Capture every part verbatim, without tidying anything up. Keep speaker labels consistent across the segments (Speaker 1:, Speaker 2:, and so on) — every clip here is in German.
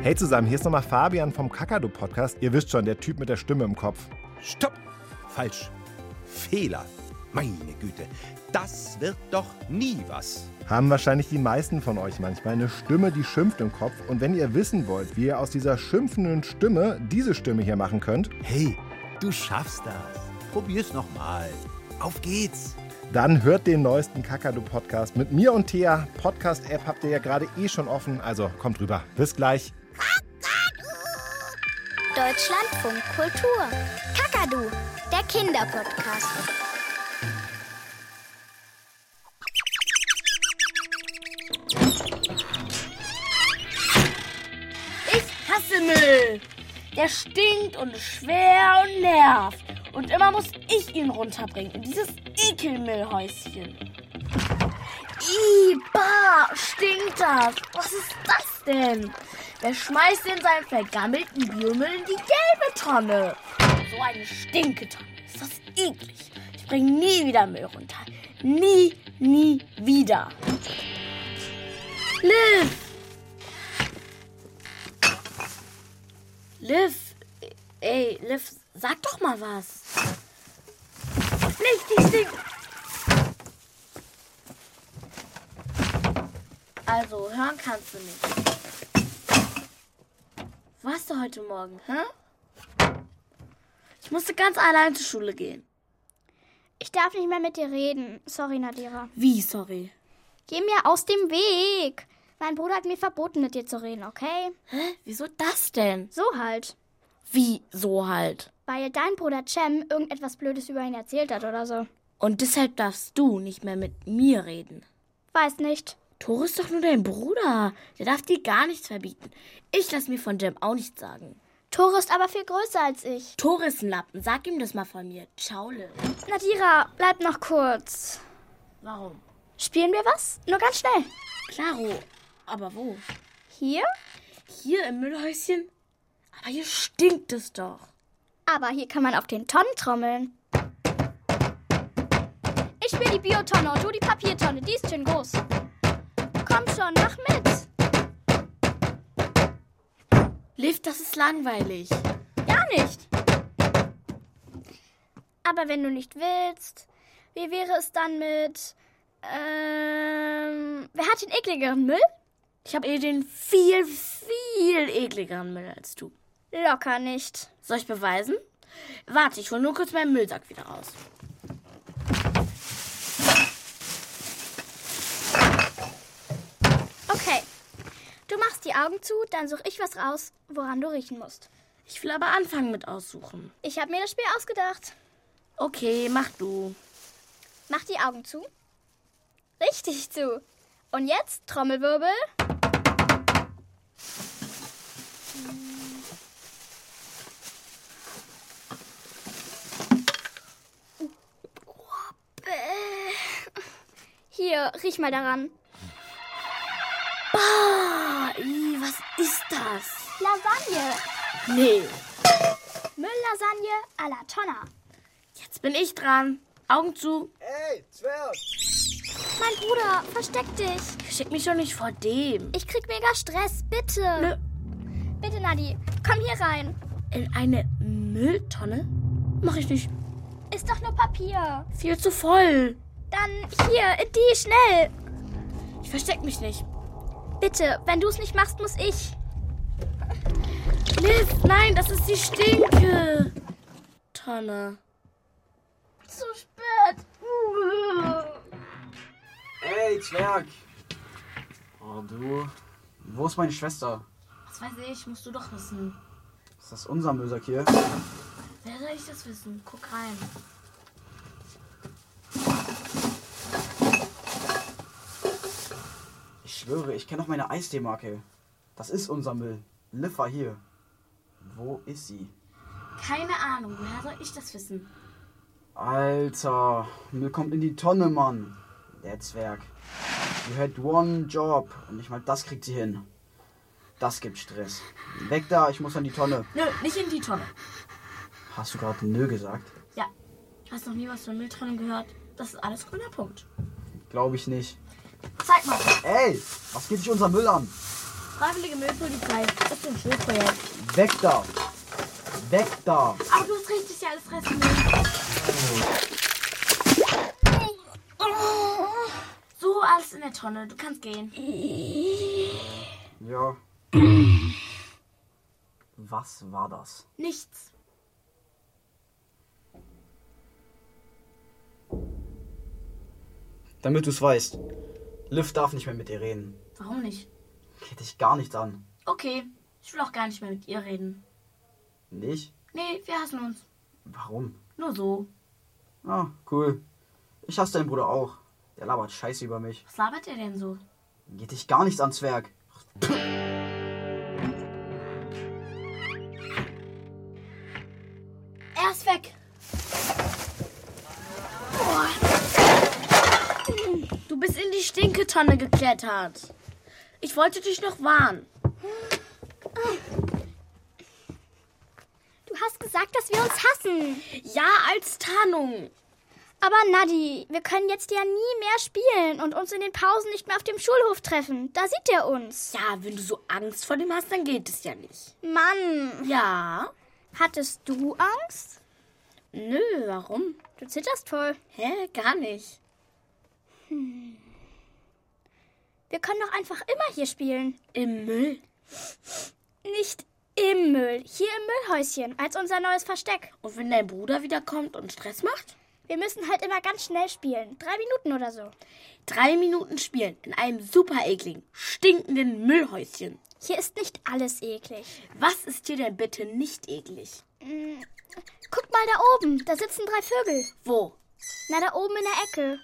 Speaker 1: Hey zusammen, hier ist nochmal Fabian vom Kakadu-Podcast. Ihr wisst schon, der Typ mit der Stimme im Kopf.
Speaker 2: Stopp! Falsch. Fehler. Meine Güte, das wird doch nie was.
Speaker 1: Haben wahrscheinlich die meisten von euch manchmal eine Stimme, die schimpft im Kopf. Und wenn ihr wissen wollt, wie ihr aus dieser schimpfenden Stimme diese Stimme hier machen könnt,
Speaker 2: Hey, du schaffst das. Probier's nochmal. Auf geht's.
Speaker 1: dann hört den neuesten Kakadu-Podcast mit mir und Thea. Podcast-App habt ihr ja gerade eh schon offen, also kommt rüber. Bis gleich.
Speaker 3: Deutschlandfunk Kultur. Kakadu, der Kinderpodcast.
Speaker 4: Ich hasse Müll. Der stinkt und ist schwer und nervt. Und immer muss ich ihn runterbringen in dieses Ekelmüllhäuschen. Ih, bah, stinkt das. Was ist das denn? Wer schmeißt denn seinen vergammelten Biomüll in die gelbe Tonne? So eine Stinketonne. Ist das eklig. Ich bringe nie wieder Müll runter. Nie, nie wieder. Liv! Liv, ey, Liv, sag doch mal was. Nicht die Stink. Also, hören kannst du nicht. Wo warst du heute Morgen, hä? Ich musste ganz allein zur Schule gehen.
Speaker 3: Ich darf nicht mehr mit dir reden. Sorry, Nadira.
Speaker 4: Wie, sorry?
Speaker 3: Geh mir aus dem Weg. Mein Bruder hat mir verboten, mit dir zu reden, okay?
Speaker 4: Hä? Wieso das denn?
Speaker 3: So halt.
Speaker 4: Wie, so halt?
Speaker 3: Weil dein Bruder Cem irgendetwas Blödes über ihn erzählt hat oder so.
Speaker 4: Und deshalb darfst du nicht mehr mit mir reden.
Speaker 3: Weiß nicht.
Speaker 4: Tore ist doch nur dein Bruder. Der darf dir gar nichts verbieten. Ich lass mir von Jem auch nichts sagen.
Speaker 3: Tore ist aber viel größer als ich.
Speaker 4: Tore ist ein Lappen. Sag ihm das mal von mir. Ciao, Liv.
Speaker 3: Nadira, bleib noch kurz.
Speaker 4: Warum?
Speaker 3: Spielen wir was? Nur ganz schnell.
Speaker 4: Klaro. Aber wo?
Speaker 3: Hier?
Speaker 4: Hier im Müllhäuschen? Aber hier stinkt es doch.
Speaker 3: Aber hier kann man auf den Tonnen trommeln. Ich spiele die Biotonne und du die Papiertonne. Die ist schön groß. Komm schon, mach mit.
Speaker 4: Liv, das ist langweilig.
Speaker 3: Gar nicht. Aber wenn du nicht willst, wie wäre es dann mit... Ähm, wer hat den ekligeren Müll?
Speaker 4: Ich habe eh den viel, viel ekligeren Müll als du.
Speaker 3: Locker nicht.
Speaker 4: Soll ich beweisen? Warte, ich hol nur kurz meinen Müllsack wieder raus.
Speaker 3: Okay. Du machst die Augen zu, dann suche ich was raus, woran du riechen musst.
Speaker 4: Ich will aber anfangen mit aussuchen.
Speaker 3: Ich habe mir das Spiel ausgedacht.
Speaker 4: Okay, mach du.
Speaker 3: Mach die Augen zu. Richtig zu. Und jetzt Trommelwirbel. Hier, riech mal daran.
Speaker 4: Bah, ih, was ist das?
Speaker 3: Lasagne.
Speaker 4: Nee.
Speaker 3: Mülllasagne à la Tonne.
Speaker 4: Jetzt bin ich dran. Augen zu.
Speaker 5: Hey, Zwerg!
Speaker 3: Mein Bruder, versteck dich.
Speaker 4: Schick mich doch nicht vor dem.
Speaker 3: Ich krieg mega Stress, bitte.
Speaker 4: Nö.
Speaker 3: Bitte, Nadi, komm hier rein.
Speaker 4: In eine Mülltonne? Mach ich nicht.
Speaker 3: Ist doch nur Papier.
Speaker 4: Viel zu voll.
Speaker 3: Dann hier, in die, schnell.
Speaker 4: Ich versteck mich nicht.
Speaker 3: Bitte, wenn du es nicht machst, muss ich.
Speaker 4: Liv, nein, das ist die Stinke. Tonne.
Speaker 3: Zu spät.
Speaker 5: Hey, Zwerg! Oh, du. Wo ist meine Schwester?
Speaker 4: Was weiß ich, musst du doch wissen.
Speaker 5: Ist das unser Müllsack hier?
Speaker 4: Wer soll ich das wissen? Guck rein.
Speaker 5: Ich schwöre, ich kenne auch meine Eistee-Marke. Das ist unser Müll. Liv war hier. Wo ist sie?
Speaker 4: Keine Ahnung, woher soll ich das wissen?
Speaker 5: Alter, Müll kommt in die Tonne, Mann. Der Zwerg. You had one job. Und nicht mal das kriegt sie hin. Das gibt Stress. Weg da, ich muss an die Tonne.
Speaker 4: Nö, nicht in die Tonne.
Speaker 5: Hast du gerade nö gesagt?
Speaker 4: Ja, hast noch nie was von Mülltonnen gehört? Das ist alles grüner Punkt.
Speaker 5: Glaube ich nicht.
Speaker 4: Zeig mal.
Speaker 5: Ey, was geht dich unser Müll an?
Speaker 4: Freiwillige Müllpolizei. Das ist ein Schulprojekt.
Speaker 5: Weg da! Weg da!
Speaker 4: Aber du hast richtig alles fressen So, alles in der Tonne. Du kannst gehen.
Speaker 5: Ja. Was war das?
Speaker 4: Nichts.
Speaker 5: Damit du es weißt. Liv darf nicht mehr mit dir reden.
Speaker 4: Warum nicht?
Speaker 5: Geht dich gar nichts an.
Speaker 4: Okay, ich will auch gar nicht mehr mit ihr reden.
Speaker 5: Nicht?
Speaker 4: Nee, wir hassen uns.
Speaker 5: Warum?
Speaker 4: Nur so.
Speaker 5: Ah, cool. Ich hasse deinen Bruder auch. Der labert Scheiße über mich.
Speaker 4: Was labert er denn so?
Speaker 5: Geht dich gar nichts an, Zwerg.
Speaker 4: Er ist weg. Boah. Du bist in die Stinketonne geklettert. Ich wollte dich noch warnen.
Speaker 3: Du hast gesagt, dass wir uns hassen.
Speaker 4: Ja, als Tarnung.
Speaker 3: Aber Nadi, wir können jetzt ja nie mehr spielen und uns in den Pausen nicht mehr auf dem Schulhof treffen. Da sieht er uns.
Speaker 4: Ja, wenn du so Angst vor dem hast, dann geht es ja nicht.
Speaker 3: Mann,
Speaker 4: Ja?
Speaker 3: hattest du Angst?
Speaker 4: Nö, warum?
Speaker 3: Du zitterst voll.
Speaker 4: Hä, gar nicht.
Speaker 3: Wir können doch einfach immer hier spielen.
Speaker 4: Im Müll.
Speaker 3: Nicht im Müll, hier im Müllhäuschen, als unser neues Versteck.
Speaker 4: Und wenn dein Bruder wiederkommt und Stress macht?
Speaker 3: Wir müssen halt immer ganz schnell spielen. Drei Minuten oder so.
Speaker 4: Drei Minuten spielen in einem super ekligen, stinkenden Müllhäuschen.
Speaker 3: Hier ist nicht alles eklig.
Speaker 4: Was ist dir denn bitte nicht eklig?
Speaker 3: Guck mal da oben, da sitzen drei Vögel.
Speaker 4: Wo?
Speaker 3: Na, da oben in der Ecke.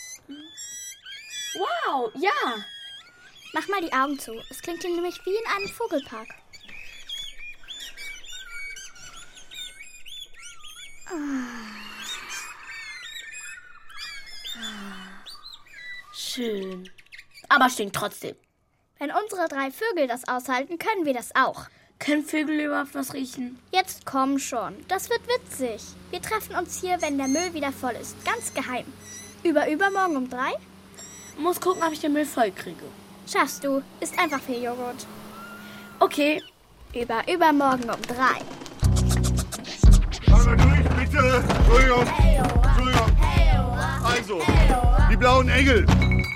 Speaker 4: Wow, ja.
Speaker 3: Mach mal die Augen zu. Es klingt hier nämlich wie in einem Vogelpark.
Speaker 4: Schön. Aber stinkt trotzdem.
Speaker 3: Wenn unsere drei Vögel das aushalten, können wir das auch.
Speaker 4: Können Vögel überhaupt was riechen?
Speaker 3: Jetzt komm schon. Das wird witzig. Wir treffen uns hier, wenn der Müll wieder voll ist. Ganz geheim. Über übermorgen um drei?
Speaker 4: Muss gucken, ob ich den Müll voll kriege.
Speaker 3: Schaffst du. Ist einfach viel Joghurt.
Speaker 4: Okay.
Speaker 3: Über übermorgen um drei.
Speaker 6: Einmal durch, bitte. Entschuldigung. Entschuldigung. Also, die blauen Engel.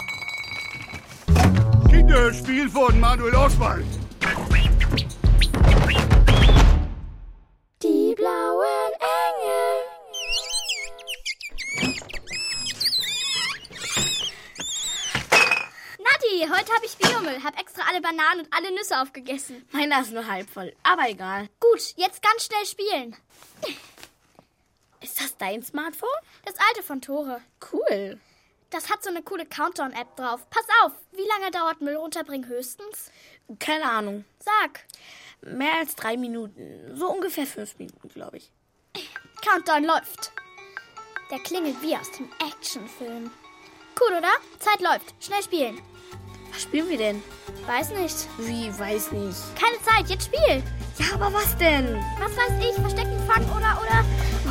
Speaker 6: Kinderspiel von Manuel Oswald.
Speaker 3: Die blauen Engel. Nadi, heute habe ich Biomüll. Hab extra alle Bananen und alle Nüsse aufgegessen.
Speaker 4: Meiner ist nur halb voll, aber egal.
Speaker 3: Gut, jetzt ganz schnell spielen.
Speaker 4: Ist das dein Smartphone?
Speaker 3: Das alte von Tore.
Speaker 4: Cool.
Speaker 3: Das hat so eine coole Countdown-App drauf. Pass auf, wie lange dauert Müll runterbringen höchstens?
Speaker 4: Keine Ahnung.
Speaker 3: Sag.
Speaker 4: Mehr als drei Minuten. So ungefähr fünf Minuten, glaube ich.
Speaker 3: Countdown läuft. Der klingelt wie aus dem Actionfilm. Cool, oder? Zeit läuft. Schnell spielen.
Speaker 4: Was spielen wir denn?
Speaker 3: Weiß nicht.
Speaker 4: Wie, weiß nicht.
Speaker 3: Keine Zeit, jetzt spiel.
Speaker 4: Ja, aber was denn?
Speaker 3: Was weiß ich, Verstecken, Fangen oder, oder...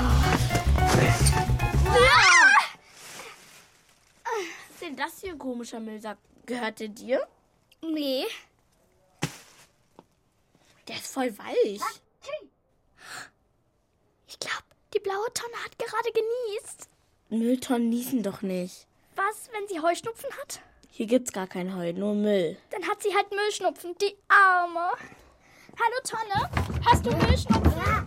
Speaker 4: Was ist denn das hier, ein komischer Müllsack? Gehört der dir?
Speaker 3: Nee.
Speaker 4: Der ist voll weich.
Speaker 3: Ich glaube, die blaue Tonne hat gerade genießt.
Speaker 4: Mülltonnen niesen doch nicht.
Speaker 3: Was, wenn sie Heuschnupfen hat?
Speaker 4: Hier gibt's gar kein Heu, nur Müll.
Speaker 3: Dann hat sie halt Müllschnupfen, die Arme. Hallo Tonne, hast du Müllschnupfen? Ja.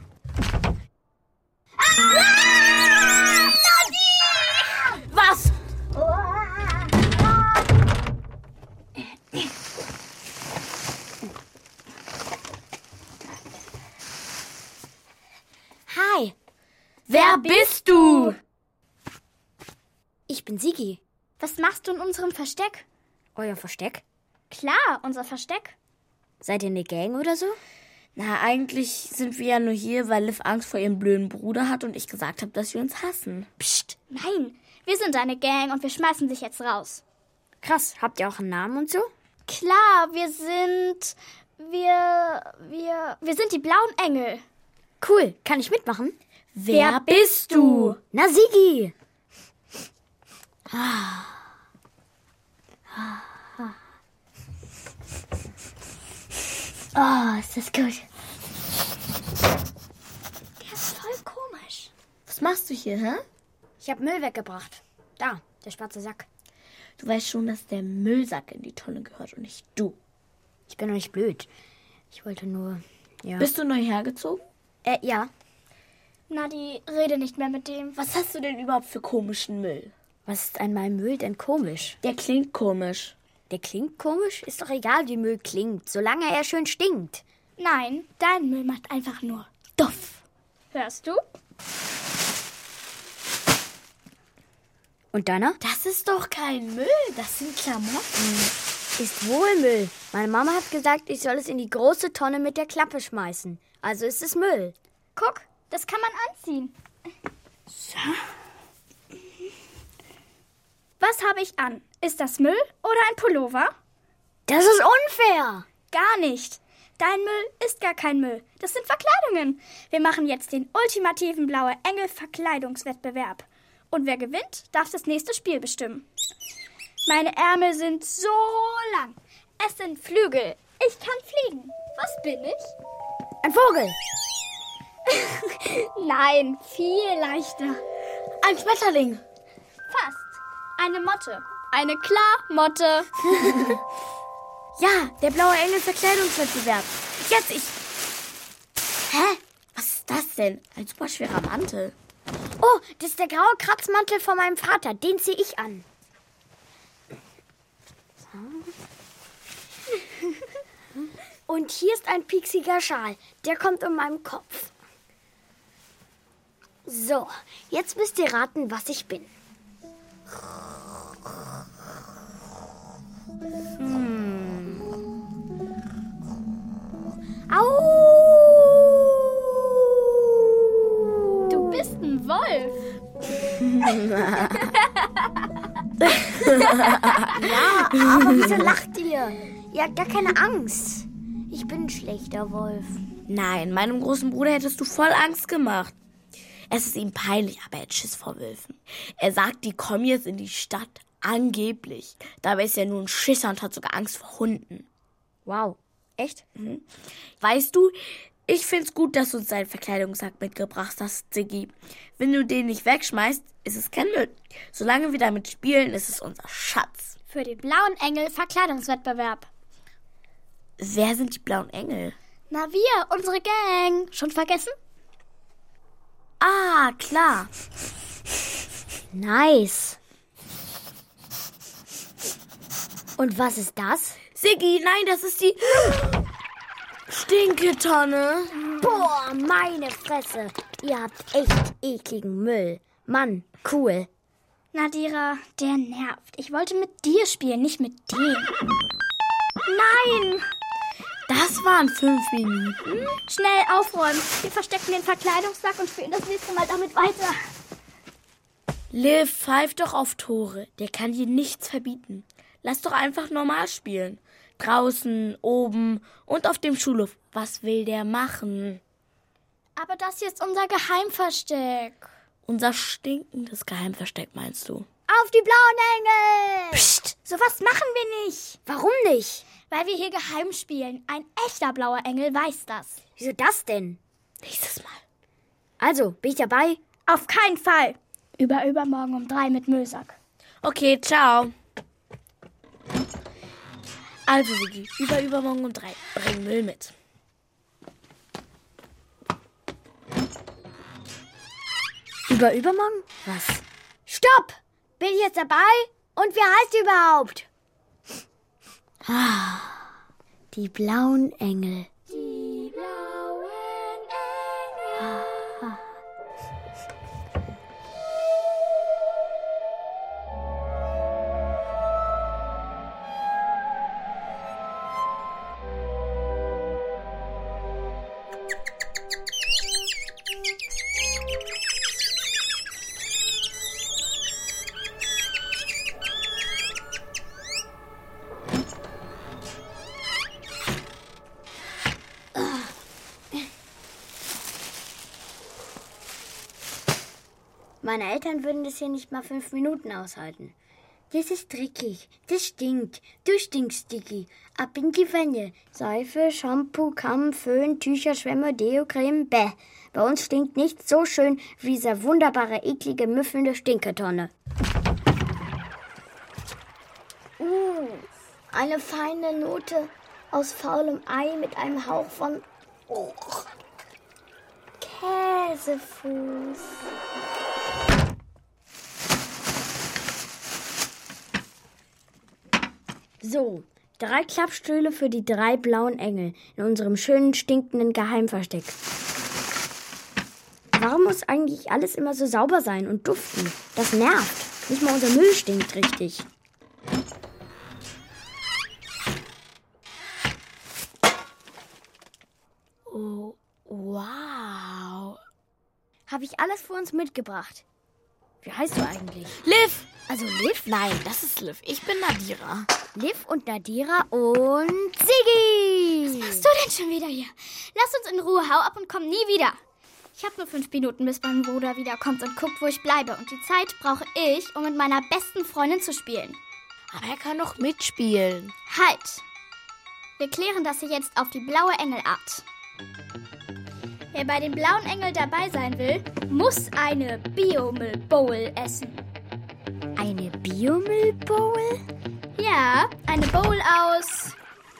Speaker 3: Ah!
Speaker 4: Was?
Speaker 7: Hi,
Speaker 4: Wer bist du?
Speaker 7: ich bin Sigi.
Speaker 3: Was machst du in unserem Versteck?
Speaker 7: Euer Versteck?
Speaker 3: Klar, unser Versteck.
Speaker 7: Seid ihr eine Gang oder so?
Speaker 4: Na, eigentlich sind wir ja nur hier, weil Liv Angst vor ihrem blöden Bruder hat und ich gesagt habe, dass wir uns hassen.
Speaker 3: Psst, nein, wir sind eine Gang und wir schmeißen dich jetzt raus.
Speaker 7: Krass, habt ihr auch einen Namen und so?
Speaker 3: Klar, wir sind... Wir... Wir... Wir sind die blauen Engel.
Speaker 7: Cool, kann ich mitmachen?
Speaker 4: Wer bist du?
Speaker 7: Na, Sigi! Oh, ist das gut.
Speaker 3: Der ist voll komisch.
Speaker 4: Was machst du hier, hä?
Speaker 7: Ich habe Müll weggebracht. Da, der schwarze Sack.
Speaker 4: Du weißt schon, dass der Müllsack in die Tonne gehört und nicht du.
Speaker 7: Ich bin doch nicht blöd. Ich wollte nur, ja.
Speaker 4: Bist du neu hergezogen?
Speaker 7: Äh, ja.
Speaker 3: Nadi, rede nicht mehr mit dem.
Speaker 4: Was hast du denn überhaupt für komischen Müll?
Speaker 7: Was ist an meinem Müll denn komisch?
Speaker 4: Der klingt komisch.
Speaker 7: Der klingt komisch? Ist doch egal, wie Müll klingt, solange er schön stinkt.
Speaker 3: Nein, dein Müll macht einfach nur duff. Hörst du?
Speaker 7: Und deiner?
Speaker 4: Das ist doch kein Müll, das sind Klamotten.
Speaker 7: Ist wohl Müll. Meine Mama hat gesagt, ich soll es in die große Tonne mit der Klappe schmeißen. Also ist es Müll.
Speaker 3: Guck, das kann man anziehen.
Speaker 4: So.
Speaker 3: Was habe ich an? Ist das Müll oder ein Pullover?
Speaker 7: Das ist unfair.
Speaker 3: Gar nicht. Dein Müll ist gar kein Müll. Das sind Verkleidungen. Wir machen jetzt den ultimativen Blaue Engel Verkleidungswettbewerb. Und wer gewinnt, darf das nächste Spiel bestimmen. Meine Ärmel sind so lang. Es sind Flügel. Ich kann fliegen. Was bin ich?
Speaker 7: Ein Vogel.
Speaker 3: Nein, viel leichter.
Speaker 4: Ein Schmetterling.
Speaker 3: Fast. Eine Motte. Eine Klarmotte.
Speaker 4: Ja, der Blaue Engel Verkleidungswettbewerb. Jetzt ich. Hä? Was ist das denn? Ein super schwerer Mantel.
Speaker 7: Oh, das ist der graue Kratzmantel von meinem Vater. Den ziehe ich an. Und hier ist ein pieksiger Schal. Der kommt um meinen Kopf. So, jetzt müsst ihr raten, was ich bin. Hm. Au!
Speaker 3: Du bist ein Wolf.
Speaker 7: Ja, aber wieso lacht ihr? Ihr habt gar keine Angst. Ich bin ein schlechter Wolf.
Speaker 4: Nein, meinem großen Bruder hättest du voll Angst gemacht. Es ist ihm peinlich, aber er hat Schiss vor Wölfen. Er sagt, die kommen jetzt in die Stadt. Angeblich. Dabei ist er nur ein Schisser und hat sogar Angst vor Hunden.
Speaker 7: Wow, echt?
Speaker 4: Mhm. Weißt du, ich find's gut, dass du uns deinen Verkleidungssack mitgebracht hast, Ziggy. Wenn du den nicht wegschmeißt, ist es kein Müll. Solange wir damit spielen, ist es unser Schatz.
Speaker 3: Für den Blauen Engel Verkleidungswettbewerb.
Speaker 4: Wer sind die Blauen Engel?
Speaker 3: Na wir, unsere Gang. Schon vergessen?
Speaker 4: Ah, klar.
Speaker 7: Nice. Und was ist das?
Speaker 4: Ziggy, nein, das ist die Stinketonne.
Speaker 7: Boah, meine Fresse. Ihr habt echt ekligen Müll. Mann, cool.
Speaker 3: Nadira, der nervt. Ich wollte mit dir spielen, nicht mit dem. Nein!
Speaker 4: Das waren fünf Minuten.
Speaker 3: Schnell aufräumen. Wir verstecken den Verkleidungssack und spielen das nächste Mal damit weiter.
Speaker 4: Liv, pfeift doch auf Tore. Der kann dir nichts verbieten. Lass doch einfach normal spielen. Draußen, oben und auf dem Schulhof. Was will der machen?
Speaker 3: Aber das hier ist unser Geheimversteck.
Speaker 4: Unser stinkendes Geheimversteck, meinst du?
Speaker 3: Auf die blauen Engel!
Speaker 7: Psst.
Speaker 3: Sowas machen wir nicht.
Speaker 7: Warum nicht?
Speaker 3: Weil wir hier geheim spielen. Ein echter blauer Engel weiß das.
Speaker 7: Wieso das denn?
Speaker 4: Nächstes Mal.
Speaker 7: Also, bin ich dabei?
Speaker 3: Auf keinen Fall. Über übermorgen um drei mit Müllsack.
Speaker 4: Okay, ciao. Also, Sigi, über übermorgen um drei. Bring Müll mit.
Speaker 7: Über übermorgen? Was? Stopp! Bin ich jetzt dabei? Und wie heißt die überhaupt? Ah, die blauen Engel.
Speaker 3: Die blauen Engel.
Speaker 7: Ah. Meine Eltern würden das hier nicht mal fünf Minuten aushalten. Das ist dreckig. Das stinkt. Du stinkst, Sticky. Ab in die Wanne. Seife, Shampoo, Kamm, Föhn, Tücher, Schwämme, Deo, Creme, bäh. Bei uns stinkt nichts so schön wie diese wunderbare, eklige, müffelnde Stinketonne. Uh, eine feine Note aus faulem Ei mit einem Hauch von oh, Käsefuß. So, drei Klappstühle für die drei blauen Engel in unserem schönen, stinkenden Geheimversteck. Warum muss eigentlich alles immer so sauber sein und duften? Das nervt. Nicht mal unser Müll stinkt richtig. Oh, wow. Habe ich alles für uns mitgebracht. Wie heißt du eigentlich?
Speaker 4: Liv! Also Liv? Nein, das ist Liv. Ich bin Nadira.
Speaker 7: Liv und Nadira und Siggi.
Speaker 3: Was machst du denn schon wieder hier? Lass uns in Ruhe, hau ab und komm nie wieder. Ich habe nur fünf Minuten, bis mein Bruder wiederkommt und guckt, wo ich bleibe. Und die Zeit brauche ich, um mit meiner besten Freundin zu spielen.
Speaker 4: Aber er kann doch mitspielen.
Speaker 3: Halt! Wir klären das hier jetzt auf die blaue Engelart. Wer bei den blauen Engeln dabei sein will, muss eine Biomüll-Bowl essen.
Speaker 7: Eine Biomüll-Bowl?
Speaker 3: Ja, eine Bowl aus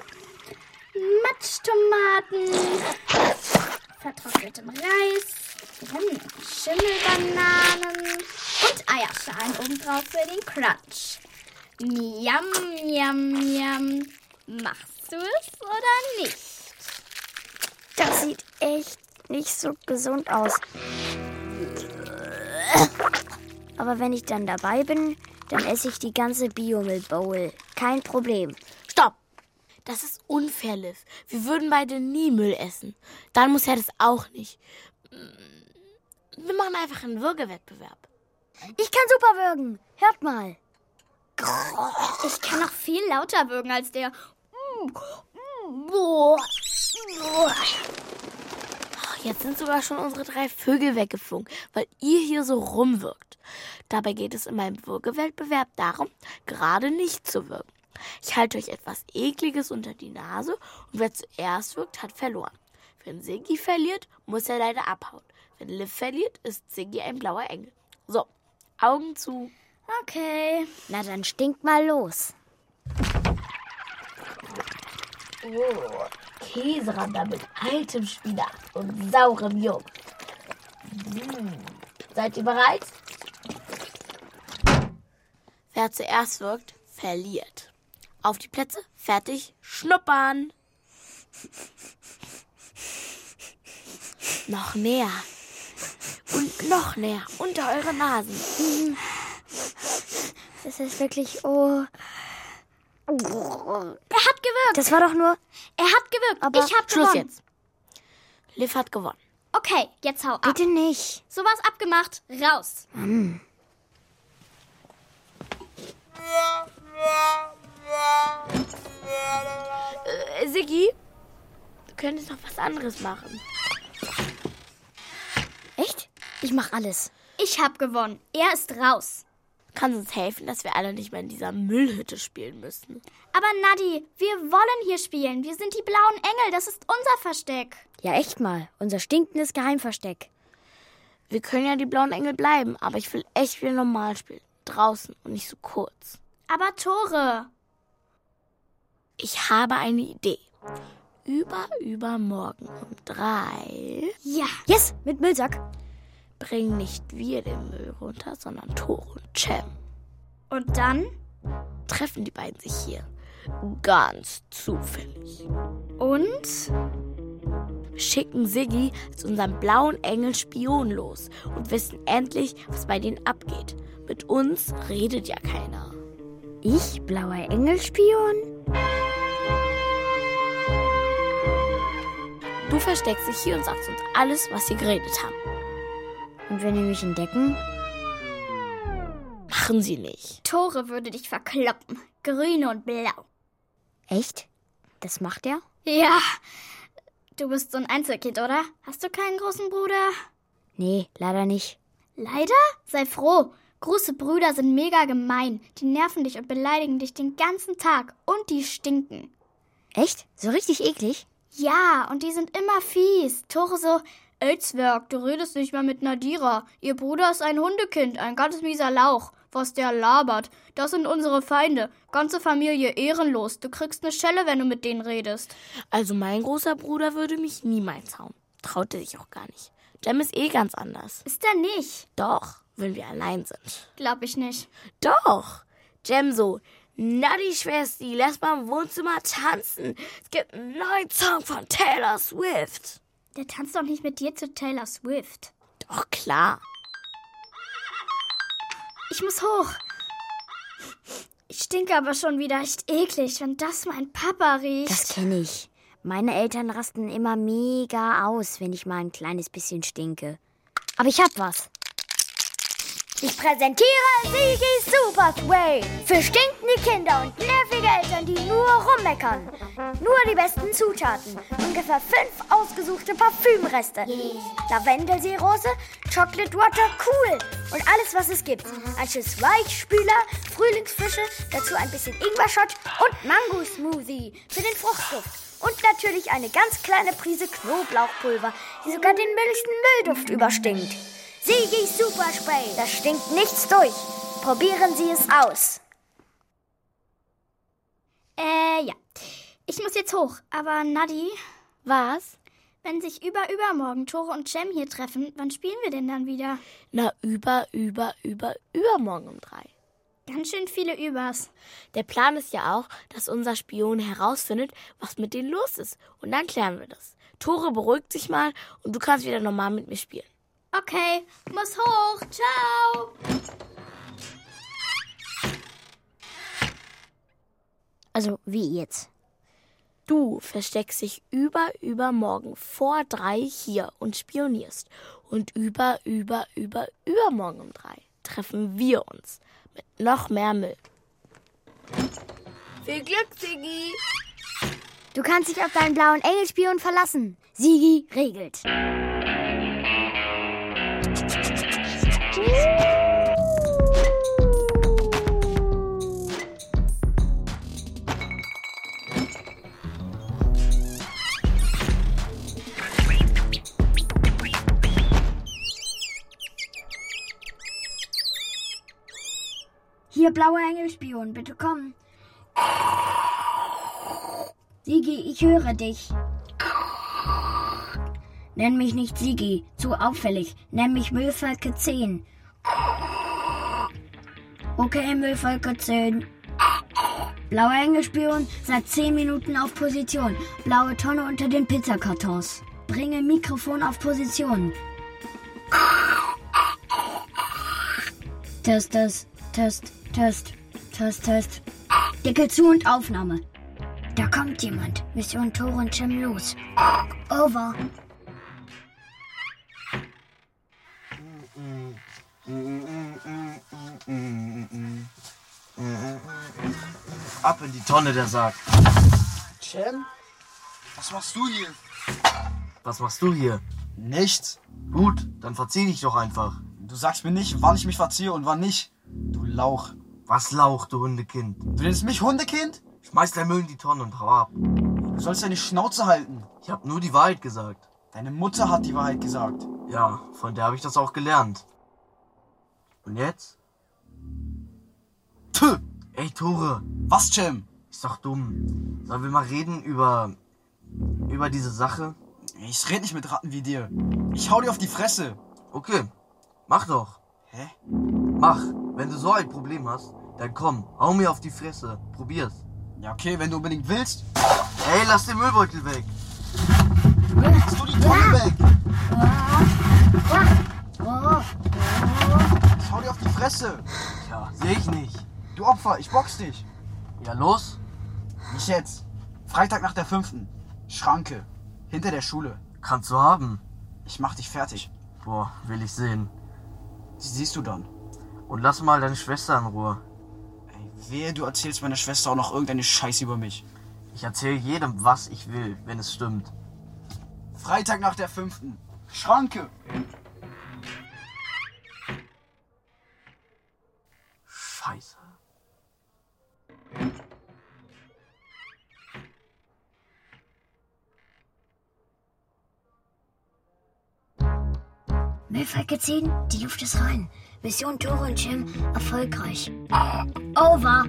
Speaker 3: Matschtomaten, vertrocknetem Reis, Schimmelbananen und Eierschalen obendrauf für den Crunch. Miam, miam, miam. Machst du es oder nicht?
Speaker 7: Das sieht echt nicht so gesund aus. Aber wenn ich dann dabei bin, dann esse ich die ganze Biomüll-Bowl. Kein Problem.
Speaker 4: Stopp! Das ist unfair, Liv. Wir würden beide nie Müll essen. Dann muss er das auch nicht. Wir machen einfach einen Würgewettbewerb.
Speaker 7: Ich kann super würgen. Hört mal.
Speaker 3: Ich kann noch viel lauter würgen als der.
Speaker 4: Jetzt sind sogar schon unsere drei Vögel weggeflogen, weil ihr hier so rumwirkt. Dabei geht es in meinem Würgewettbewerb darum, gerade nicht zu wirken. Ich halte euch etwas Ekliges unter die Nase und wer zuerst wirkt, hat verloren. Wenn Siggi verliert, muss er leider abhauen. Wenn Liv verliert, ist Siggi ein blauer Engel. So, Augen zu.
Speaker 7: Okay. Na dann stinkt mal los.
Speaker 4: Oh, Käserander mit altem Spinat und saurem Joghurt. Mmh. Seid ihr bereit? Wer zuerst wirkt, verliert. Auf die Plätze, fertig, schnuppern. Noch näher. Und noch näher, unter eure Nasen.
Speaker 7: Das ist wirklich, oh...
Speaker 3: Er hat gewirkt.
Speaker 7: Das war doch nur...
Speaker 3: Er hat gewirkt.
Speaker 7: Aber
Speaker 3: ich hab
Speaker 4: Schluss
Speaker 3: gewonnen.
Speaker 4: jetzt. Liv hat gewonnen.
Speaker 3: Okay, jetzt hau ab.
Speaker 7: Bitte nicht.
Speaker 3: So war's abgemacht. Raus.
Speaker 7: Hm.
Speaker 4: Äh, Siggi, du könntest noch was anderes machen.
Speaker 7: Echt? Ich mach alles.
Speaker 3: Ich hab gewonnen. Er ist raus.
Speaker 4: Kann uns helfen, dass wir alle nicht mehr in dieser Müllhütte spielen müssen.
Speaker 3: Aber Nadi, wir wollen hier spielen. Wir sind die blauen Engel. Das ist unser Versteck.
Speaker 7: Ja, echt mal. Unser stinkendes Geheimversteck.
Speaker 4: Wir können ja die blauen Engel bleiben, aber ich will echt wieder normal spielen. Draußen und nicht so kurz.
Speaker 3: Aber Tore.
Speaker 4: Ich habe eine Idee. Über, übermorgen um drei
Speaker 3: Ja.
Speaker 7: Yes, mit Müllsack.
Speaker 4: bringen nicht wir den Müll runter, sondern Tore und Cem.
Speaker 3: Und dann?
Speaker 4: Treffen die beiden sich hier. Ganz zufällig.
Speaker 3: Und?
Speaker 4: Schicken Siggi als unseren blauen Engel Spion los und wissen endlich, was bei denen abgeht. Mit uns redet ja keiner.
Speaker 7: Ich, blauer Engelspion?
Speaker 4: Du versteckst dich hier und sagst uns alles, was sie geredet haben.
Speaker 7: Und wenn die mich entdecken?
Speaker 4: Machen sie nicht.
Speaker 3: Tore würde dich verkloppen. Grün und blau.
Speaker 7: Echt? Das macht er?
Speaker 3: Ja. Du bist so ein Einzelkind, oder? Hast du keinen großen Bruder?
Speaker 7: Nee, leider nicht.
Speaker 3: Leider? Sei froh. Große Brüder sind mega gemein. Die nerven dich und beleidigen dich den ganzen Tag. Und die stinken.
Speaker 7: Echt? So richtig eklig?
Speaker 3: Ja, und die sind immer fies. Tore so, ey Zwerg, du redest nicht mehr mit Nadira. Ihr Bruder ist ein Hundekind, ein ganz mieser Lauch. Was der labert. Das sind unsere Feinde. Ganze Familie ehrenlos. Du kriegst eine Schelle, wenn du mit denen redest.
Speaker 4: Also mein großer Bruder würde mich niemals hauen. Traute sich auch gar nicht. Jem ist eh ganz anders.
Speaker 3: Ist er nicht?
Speaker 4: Doch, wenn wir allein sind.
Speaker 3: Glaub ich nicht.
Speaker 4: Doch. Jem so, na die Schwesti, lass mal im Wohnzimmer tanzen. Es gibt einen neuen Song von Taylor Swift.
Speaker 3: Der tanzt doch nicht mit dir zu Taylor Swift.
Speaker 4: Doch, klar.
Speaker 3: Ich muss hoch. Ich stinke aber schon wieder echt eklig, wenn das mein Papa riecht.
Speaker 7: Das kenne ich. Meine Eltern rasten immer mega aus, wenn ich mal ein kleines bisschen stinke. Aber ich hab was. Ich präsentiere Sigis Super Spray für stinkende Kinder und nervige Eltern, die nur rummeckern. Nur die besten Zutaten. Ungefähr fünf ausgesuchte Parfümreste. Yeah. Lavendelseerose, Chocolate Water, cool. Und alles, was es gibt. Ein Schuss Weichspüler, Frühlingsfrische, dazu ein bisschen Ingwer-Shot und Mango-Smoothie für den Fruchtduft. Und natürlich eine ganz kleine Prise Knoblauchpulver, die sogar den milchsten Müllduft überstinkt. Sigis Superspray, da stinkt nichts durch. Probieren Sie es aus.
Speaker 3: Äh, ja. Ich muss jetzt hoch. Aber Nadi,
Speaker 4: Was?
Speaker 3: wenn sich über übermorgen Tore und Jem hier treffen, wann spielen wir denn dann wieder?
Speaker 4: Na, über, über, über, übermorgen um drei.
Speaker 3: Ganz schön viele Übers.
Speaker 4: Der Plan ist ja auch, dass unser Spion herausfindet, was mit denen los ist. Und dann klären wir das. Tore beruhigt sich mal und du kannst wieder normal mit mir spielen.
Speaker 3: Okay, muss hoch. Ciao.
Speaker 7: Also, wie jetzt?
Speaker 4: Du versteckst dich über, übermorgen vor drei hier und spionierst. Und über, über, über, übermorgen um drei treffen wir uns mit noch mehr Müll. Viel Glück, Sigi!
Speaker 7: Du kannst dich auf deinen blauen Engelspion verlassen. Sigi regelt. Hier, blauer Engelspion, bitte komm. Sigi, ich höre dich. Nenn mich nicht Sigi, zu auffällig. Nenn mich Müllvölke zehn. Okay, Müllvölke zehn. Blauer Engelspion, seit zehn Minuten auf Position. Blaue Tonne unter den Pizzakartons. Bringe Mikrofon auf Position. Test, Test, Test, Test, Test, Test. Deckel zu und Aufnahme. Da kommt jemand. Mission Tore und Jem los. Over.
Speaker 5: Ab in die Tonne, der Sack. Jem? Was machst du hier?
Speaker 8: Was machst du hier?
Speaker 5: Nichts.
Speaker 8: Gut, dann verzieh dich doch einfach.
Speaker 5: Du sagst mir nicht, wann ich mich verziehe und wann nicht. Du Lauch.
Speaker 8: Was Lauch, du Hundekind?
Speaker 5: Du nennst mich Hundekind?
Speaker 8: Schmeiß dein Müll in die Tonne und hau ab.
Speaker 5: Du sollst deine Schnauze halten.
Speaker 8: Ich hab nur die Wahrheit gesagt.
Speaker 5: Deine Mutter hat die Wahrheit gesagt.
Speaker 8: Ja, von der habe ich das auch gelernt. Und jetzt?
Speaker 5: Tö!
Speaker 8: Ey, Tore,
Speaker 5: Was, Jem?
Speaker 8: ist doch dumm. Sollen wir mal reden über... über diese Sache?
Speaker 5: Ich red nicht mit Ratten wie dir. Ich hau dir auf die Fresse.
Speaker 8: Okay, mach doch.
Speaker 5: Hä?
Speaker 8: Mach. Wenn du so ein Problem hast, dann komm, hau mir auf die Fresse. Probier's.
Speaker 5: Ja, okay, wenn du unbedingt willst.
Speaker 8: Ey, lass den Müllbeutel weg.
Speaker 5: Hast du die Tonne weg? Ich hau dir auf die Fresse.
Speaker 8: Tja, seh ich nicht.
Speaker 5: Du Opfer, ich box dich.
Speaker 8: Ja, los.
Speaker 5: Nicht jetzt. Freitag nach der fünften. Schranke. Hinter der Schule.
Speaker 8: Kannst du haben.
Speaker 5: Ich mach dich fertig.
Speaker 8: Boah, will ich sehen.
Speaker 5: Die siehst du dann.
Speaker 8: Und lass mal deine Schwester in Ruhe.
Speaker 5: Ey, wehe, du erzählst meiner Schwester auch noch irgendeine Scheiße über mich.
Speaker 8: Ich erzähle jedem, was ich will, wenn es stimmt.
Speaker 5: Freitag nach der fünften. Schranke.
Speaker 7: Müllfalke zehn, die Luft ist rein. Mission Tore und Jim erfolgreich. Over.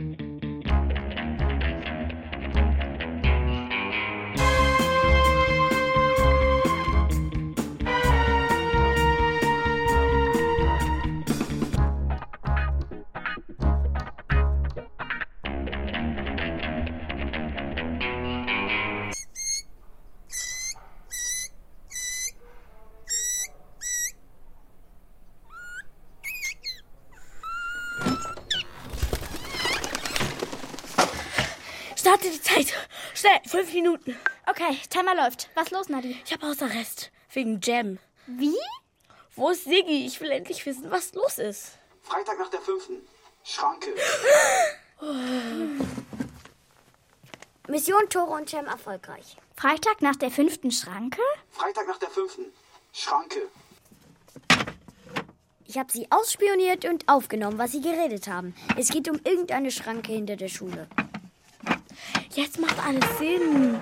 Speaker 4: Starte die Zeit. Schnell, fünf Minuten.
Speaker 3: Okay, Timer läuft. Was los, Nadi?
Speaker 4: Ich habe Hausarrest. Wegen Jam.
Speaker 3: Wie?
Speaker 4: Wo ist Siggi? Ich will endlich wissen, was los ist.
Speaker 5: Freitag nach der fünften. Schranke.
Speaker 7: Mission Tore und Jam erfolgreich.
Speaker 3: Freitag nach der fünften Schranke?
Speaker 5: Freitag nach der fünften. Schranke.
Speaker 7: Ich habe sie ausspioniert und aufgenommen, was sie geredet haben. Es geht um irgendeine Schranke hinter der Schule.
Speaker 4: Jetzt macht alles Sinn.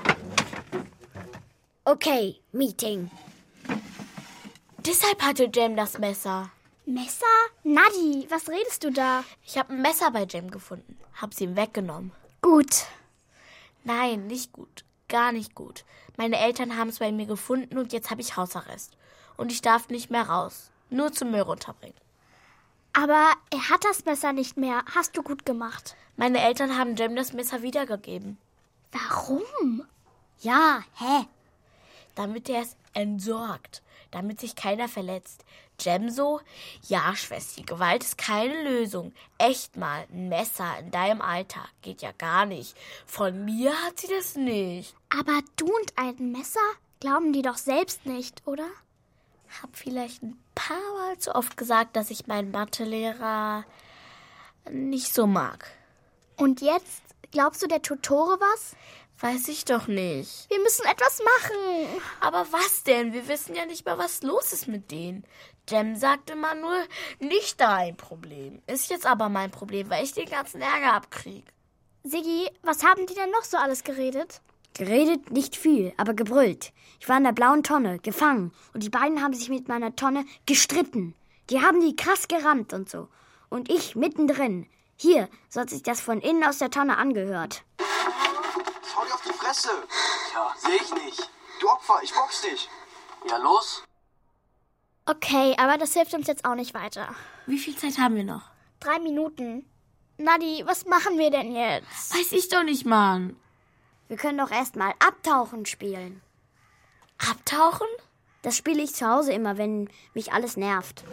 Speaker 7: Okay, Meeting.
Speaker 4: Deshalb hatte Jam das Messer.
Speaker 3: Messer? Nadi, was redest du da?
Speaker 4: Ich habe ein Messer bei Jam gefunden. Hab sie ihm weggenommen.
Speaker 3: Gut.
Speaker 4: Nein, nicht gut. Gar nicht gut. Meine Eltern haben es bei mir gefunden und jetzt habe ich Hausarrest. Und ich darf nicht mehr raus. Nur zum Müll runterbringen.
Speaker 3: Aber er hat das Messer nicht mehr. Hast du gut gemacht.
Speaker 4: Meine Eltern haben Jam das Messer wiedergegeben.
Speaker 3: Warum?
Speaker 7: Ja, hä?
Speaker 4: Damit er es entsorgt. Damit sich keiner verletzt. Jam so, ja, Schwester, Gewalt ist keine Lösung. Echt mal, ein Messer in deinem Alter geht ja gar nicht. Von mir hat sie das nicht.
Speaker 3: Aber du und ein Messer glauben die doch selbst nicht, oder?
Speaker 4: Hab vielleicht ein paar Mal zu oft gesagt, dass ich meinen Mathelehrer nicht so mag.
Speaker 3: Und jetzt? Glaubst du, der tut Tore was?
Speaker 4: Weiß ich doch nicht.
Speaker 3: Wir müssen etwas machen.
Speaker 4: Aber was denn? Wir wissen ja nicht mal, was los ist mit denen. Jam sagte immer nur, nicht dein Problem. Ist jetzt aber mein Problem, weil ich den ganzen Ärger abkrieg.
Speaker 3: Siggi, was haben die denn noch so alles geredet?
Speaker 7: Geredet nicht viel, aber gebrüllt. Ich war in der blauen Tonne, gefangen. Und die beiden haben sich mit meiner Tonne gestritten. Die haben die krass gerammt und so. Und ich mittendrin. Hier, so hat sich das von innen aus der Tonne angehört.
Speaker 5: Schau dir auf die Fresse.
Speaker 8: Tja, sehe ich nicht.
Speaker 5: Du Opfer, ich box dich.
Speaker 8: Ja, los.
Speaker 3: Okay, aber das hilft uns jetzt auch nicht weiter.
Speaker 4: Wie viel Zeit haben wir noch?
Speaker 3: Drei Minuten. Nadi, was machen wir denn jetzt?
Speaker 4: Weiß ich doch nicht, Mann.
Speaker 7: Wir können doch erst mal Abtauchen spielen.
Speaker 4: Abtauchen?
Speaker 7: Das spiele ich zu Hause immer, wenn mich alles nervt.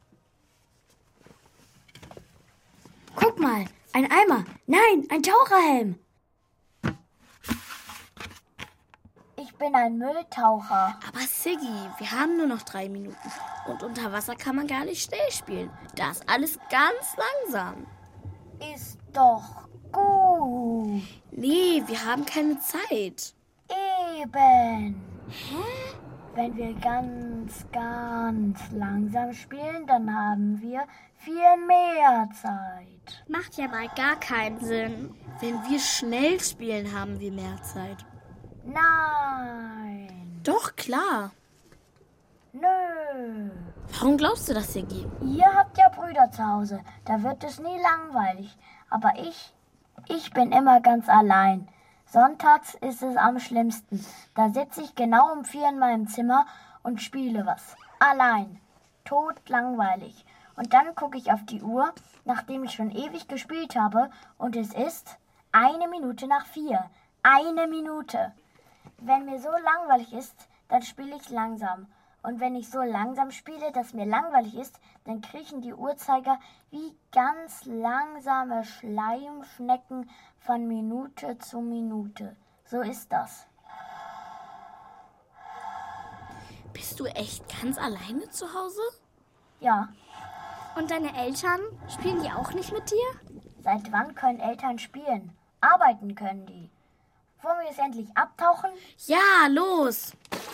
Speaker 7: Guck mal, ein Eimer. Nein, ein Taucherhelm. Ich bin ein Mülltaucher.
Speaker 4: Aber Siggi, wir haben nur noch drei Minuten. Und unter Wasser kann man gar nicht schnell spielen. Da ist alles ganz langsam.
Speaker 7: Ist doch gut.
Speaker 4: Nee, wir haben keine Zeit.
Speaker 7: Eben. Hä? Wenn wir ganz, ganz langsam spielen, dann haben wir viel mehr Zeit.
Speaker 3: Macht ja mal gar keinen Sinn.
Speaker 4: Wenn wir schnell spielen, haben wir mehr Zeit.
Speaker 7: Nein.
Speaker 4: Doch, klar.
Speaker 7: Nö.
Speaker 4: Warum glaubst du das, Siggi?
Speaker 7: Ihr habt ja Brüder zu Hause. Da wird es nie langweilig. Aber ich, ich bin immer ganz allein. Sonntags ist es am schlimmsten. Da sitze ich genau um vier in meinem Zimmer und spiele was. Allein. Totlangweilig. Und dann gucke ich auf die Uhr, nachdem ich schon ewig gespielt habe. Und es ist eine Minute nach vier. Eine Minute. Wenn mir so langweilig ist, dann spiele ich langsam. Und wenn ich so langsam spiele, dass mir langweilig ist, dann kriechen die Uhrzeiger wie ganz langsame Schleimschnecken von Minute zu Minute. So ist das.
Speaker 4: Bist du echt ganz alleine zu Hause?
Speaker 7: Ja.
Speaker 3: Und deine Eltern? Spielen die auch nicht mit dir?
Speaker 7: Seit wann können Eltern spielen? Arbeiten können die. Wollen wir jetzt endlich abtauchen?
Speaker 4: Ja, los!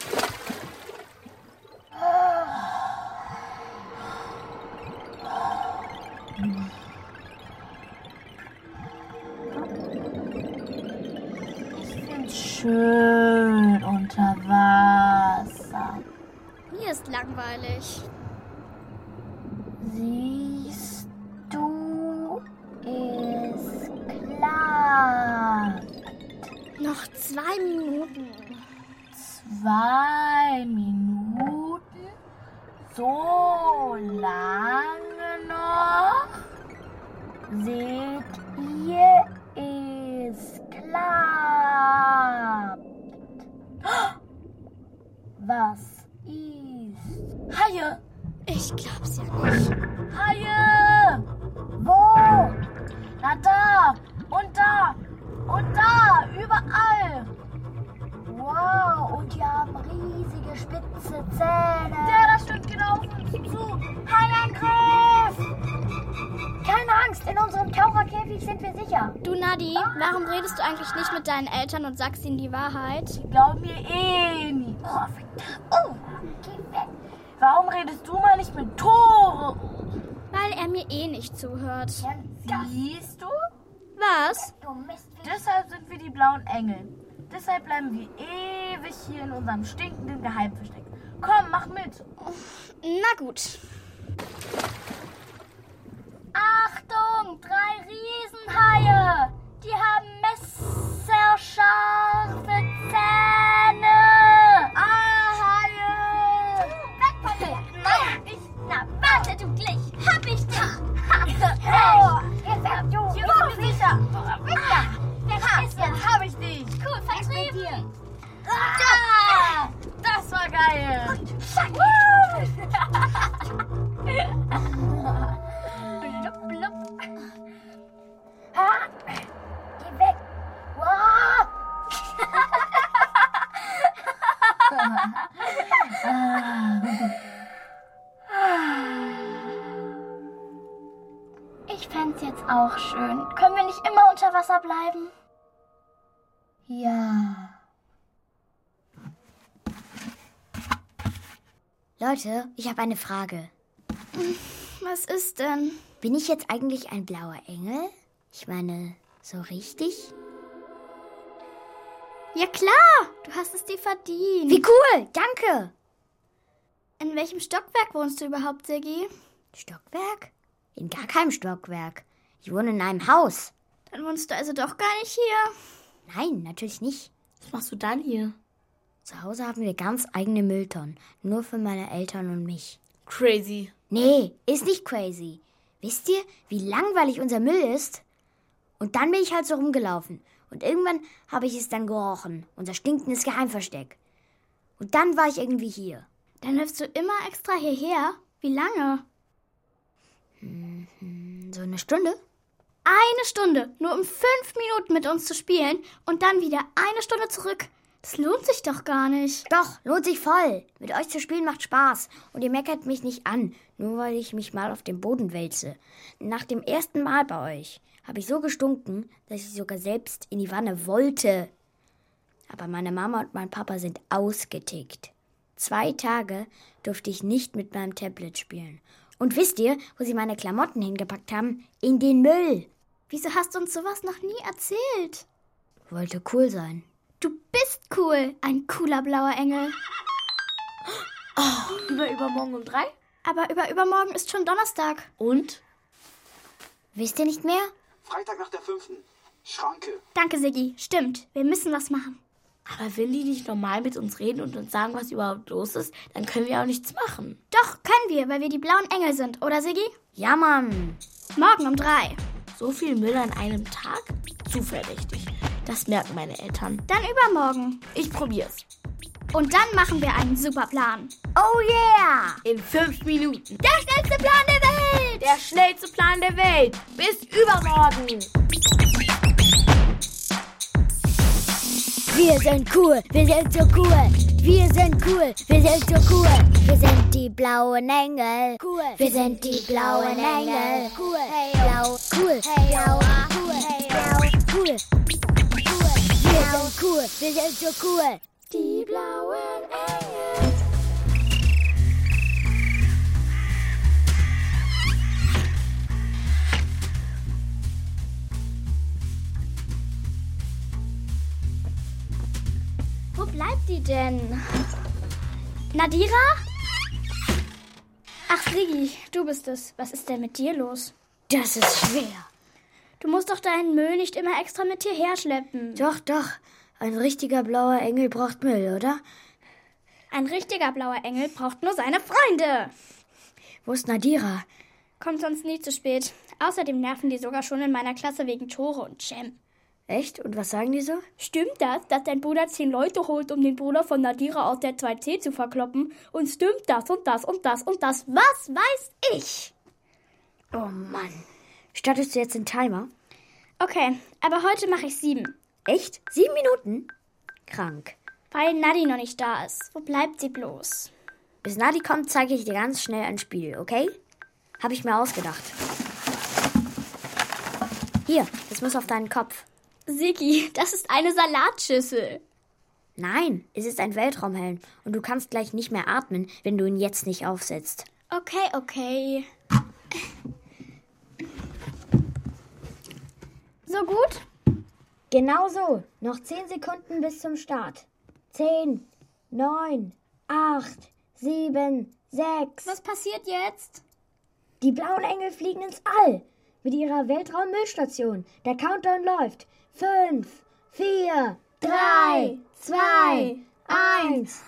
Speaker 7: Ich find's schön unter Wasser.
Speaker 3: Mir ist langweilig. Noch zwei Minuten.
Speaker 4: Zwei Minuten? So lange noch? Seht ihr, es klappt. Was ist? Haie!
Speaker 3: Ich glaub's ja nicht.
Speaker 4: Haie! Wo? Na da! Und da! Und da! Überall! Wow, und die haben riesige spitze Zähne. Ja, das stimmt genau auf uns zu. Haiangriff! Keine Angst, in unserem Taucherkäfig sind wir sicher.
Speaker 3: Du, Nadi, warum redest du eigentlich nicht mit deinen Eltern und sagst ihnen die Wahrheit?
Speaker 4: Die glauben mir eh nie. Oh, verdammt. Oh, geh weg. Warum redest du mal nicht mit Tore?
Speaker 3: Weil er mir eh nicht zuhört.
Speaker 4: Ja, siehst du?
Speaker 3: Was?
Speaker 4: Du Mist. Deshalb sind wir die blauen Engel. Deshalb bleiben wir ewig hier in unserem stinkenden Geheimversteck. Komm, mach mit.
Speaker 3: Na gut.
Speaker 4: Achtung, drei Riesenhaie. Die haben messerscharfe Zähne. Ah, Haie. Weg von mir. Nein, ich, na, warte du gleich. Hab ich dich. Oh, jetzt hab du. Hier bist du sicher. Weg da. Jetzt hab ich dich. Cool, vertrieben. Ah, das war geil. Und zack. Blub, blub. Ah, geh weg. Wow.
Speaker 3: Ich fänd's jetzt auch schön. Können wir nicht immer unter Wasser bleiben?
Speaker 4: Ja.
Speaker 7: Leute, ich habe eine Frage.
Speaker 3: Was ist denn?
Speaker 7: Bin ich jetzt eigentlich ein blauer Engel? Ich meine, so richtig?
Speaker 3: Ja klar, du hast es dir verdient.
Speaker 7: Wie cool, danke.
Speaker 3: In welchem Stockwerk wohnst du überhaupt, Siggi?
Speaker 7: Stockwerk? In gar keinem Stockwerk. Ich wohne in einem Haus.
Speaker 3: Dann wohnst du also doch gar nicht hier.
Speaker 7: Nein, natürlich nicht.
Speaker 4: Was machst du dann hier?
Speaker 7: Zu Hause haben wir ganz eigene Mülltonnen. Nur für meine Eltern und mich.
Speaker 4: Crazy.
Speaker 7: Nee, ist nicht crazy. Wisst ihr, wie langweilig unser Müll ist? Und dann bin ich halt so rumgelaufen. Und irgendwann habe ich es dann gerochen. Unser stinkendes Geheimversteck. Und dann war ich irgendwie hier.
Speaker 3: Dann läufst du immer extra hierher? Wie lange?
Speaker 7: Hm, so eine Stunde?
Speaker 3: Eine Stunde, nur um fünf Minuten mit uns zu spielen und dann wieder eine Stunde zurück. Das lohnt sich doch gar nicht.
Speaker 7: Doch, lohnt sich voll. Mit euch zu spielen macht Spaß. Und ihr meckert mich nicht an, nur weil ich mich mal auf den Boden wälze. Nach dem ersten Mal bei euch habe ich so gestunken, dass ich sogar selbst in die Wanne wollte. Aber meine Mama und mein Papa sind ausgetickt. Zwei Tage durfte ich nicht mit meinem Tablet spielen. Und wisst ihr, wo sie meine Klamotten hingepackt haben? In den Müll.
Speaker 3: Wieso hast du uns sowas noch nie erzählt?
Speaker 7: Wollte cool sein.
Speaker 3: Du bist cool, ein cooler blauer Engel.
Speaker 4: Oh, über übermorgen um drei?
Speaker 3: Aber über übermorgen ist schon Donnerstag.
Speaker 4: Und?
Speaker 7: Wisst ihr nicht mehr?
Speaker 5: Freitag nach der fünften. Schranke.
Speaker 3: Danke, Siggi. Stimmt, wir müssen was machen.
Speaker 4: Aber wenn die nicht normal mit uns reden und uns sagen, was überhaupt los ist, dann können wir auch nichts machen.
Speaker 3: Doch, können wir, weil wir die blauen Engel sind, oder Siggi?
Speaker 7: Ja, Mann.
Speaker 3: Morgen um drei.
Speaker 4: So viel Müll an einem Tag? Zu verdächtig. Das merken meine Eltern.
Speaker 3: Dann übermorgen.
Speaker 4: Ich probier's.
Speaker 3: Und dann machen wir einen super Plan.
Speaker 7: Oh yeah!
Speaker 4: In fünf Minuten.
Speaker 3: Der schnellste Plan der Welt!
Speaker 4: Der schnellste Plan der Welt. Bis übermorgen.
Speaker 7: Wir sind cool, wir sind so cool. Wir sind cool, wir sind so cool. Wir sind die blauen Engel. Cool. Wir sind die blauen Engel. Cool. Hey, blau, cool. Hey, blau, cool. Hey, blau, cool. Cool. Wir sind cool, wir sind so cool. Die blauen Engel.
Speaker 3: Wo bleibt die denn? Nadira? Ach, Siggi, du bist es. Was ist denn mit dir los?
Speaker 7: Das ist schwer.
Speaker 3: Du musst doch deinen Müll nicht immer extra mit hierher schleppen.
Speaker 7: Doch, doch. Ein richtiger blauer Engel braucht Müll, oder?
Speaker 3: Ein richtiger blauer Engel braucht nur seine Freunde.
Speaker 7: Wo ist Nadira?
Speaker 3: Kommt sonst nie zu spät. Außerdem nerven die sogar schon in meiner Klasse wegen Tore und Cem.
Speaker 7: Echt? Und was sagen die so?
Speaker 3: Stimmt das, dass dein Bruder zehn Leute holt, um den Bruder von Nadira aus der zwei C zu verkloppen? Und stimmt das und das und das und das? Was weiß ich?
Speaker 7: Oh Mann. Startest du jetzt den Timer?
Speaker 3: Okay, aber heute mache ich sieben.
Speaker 7: Echt? Sieben Minuten? Krank.
Speaker 3: Weil Nadi noch nicht da ist. Wo bleibt sie bloß?
Speaker 7: Bis Nadi kommt, zeige ich dir ganz schnell ein Spiel, okay? Habe ich mir ausgedacht. Hier, das muss auf deinen Kopf.
Speaker 3: Siggi, das ist eine Salatschüssel.
Speaker 7: Nein, es ist ein Weltraumhelm und du kannst gleich nicht mehr atmen, wenn du ihn jetzt nicht aufsetzt.
Speaker 3: Okay, okay. So gut?
Speaker 7: Genau so. Noch zehn Sekunden bis zum Start. Zehn, neun, acht, sieben, sechs.
Speaker 3: Was passiert jetzt?
Speaker 7: Die blauen Engel fliegen ins All mit ihrer Weltraummüllstation. Der Countdown läuft. Fünf, vier, drei, zwei, eins.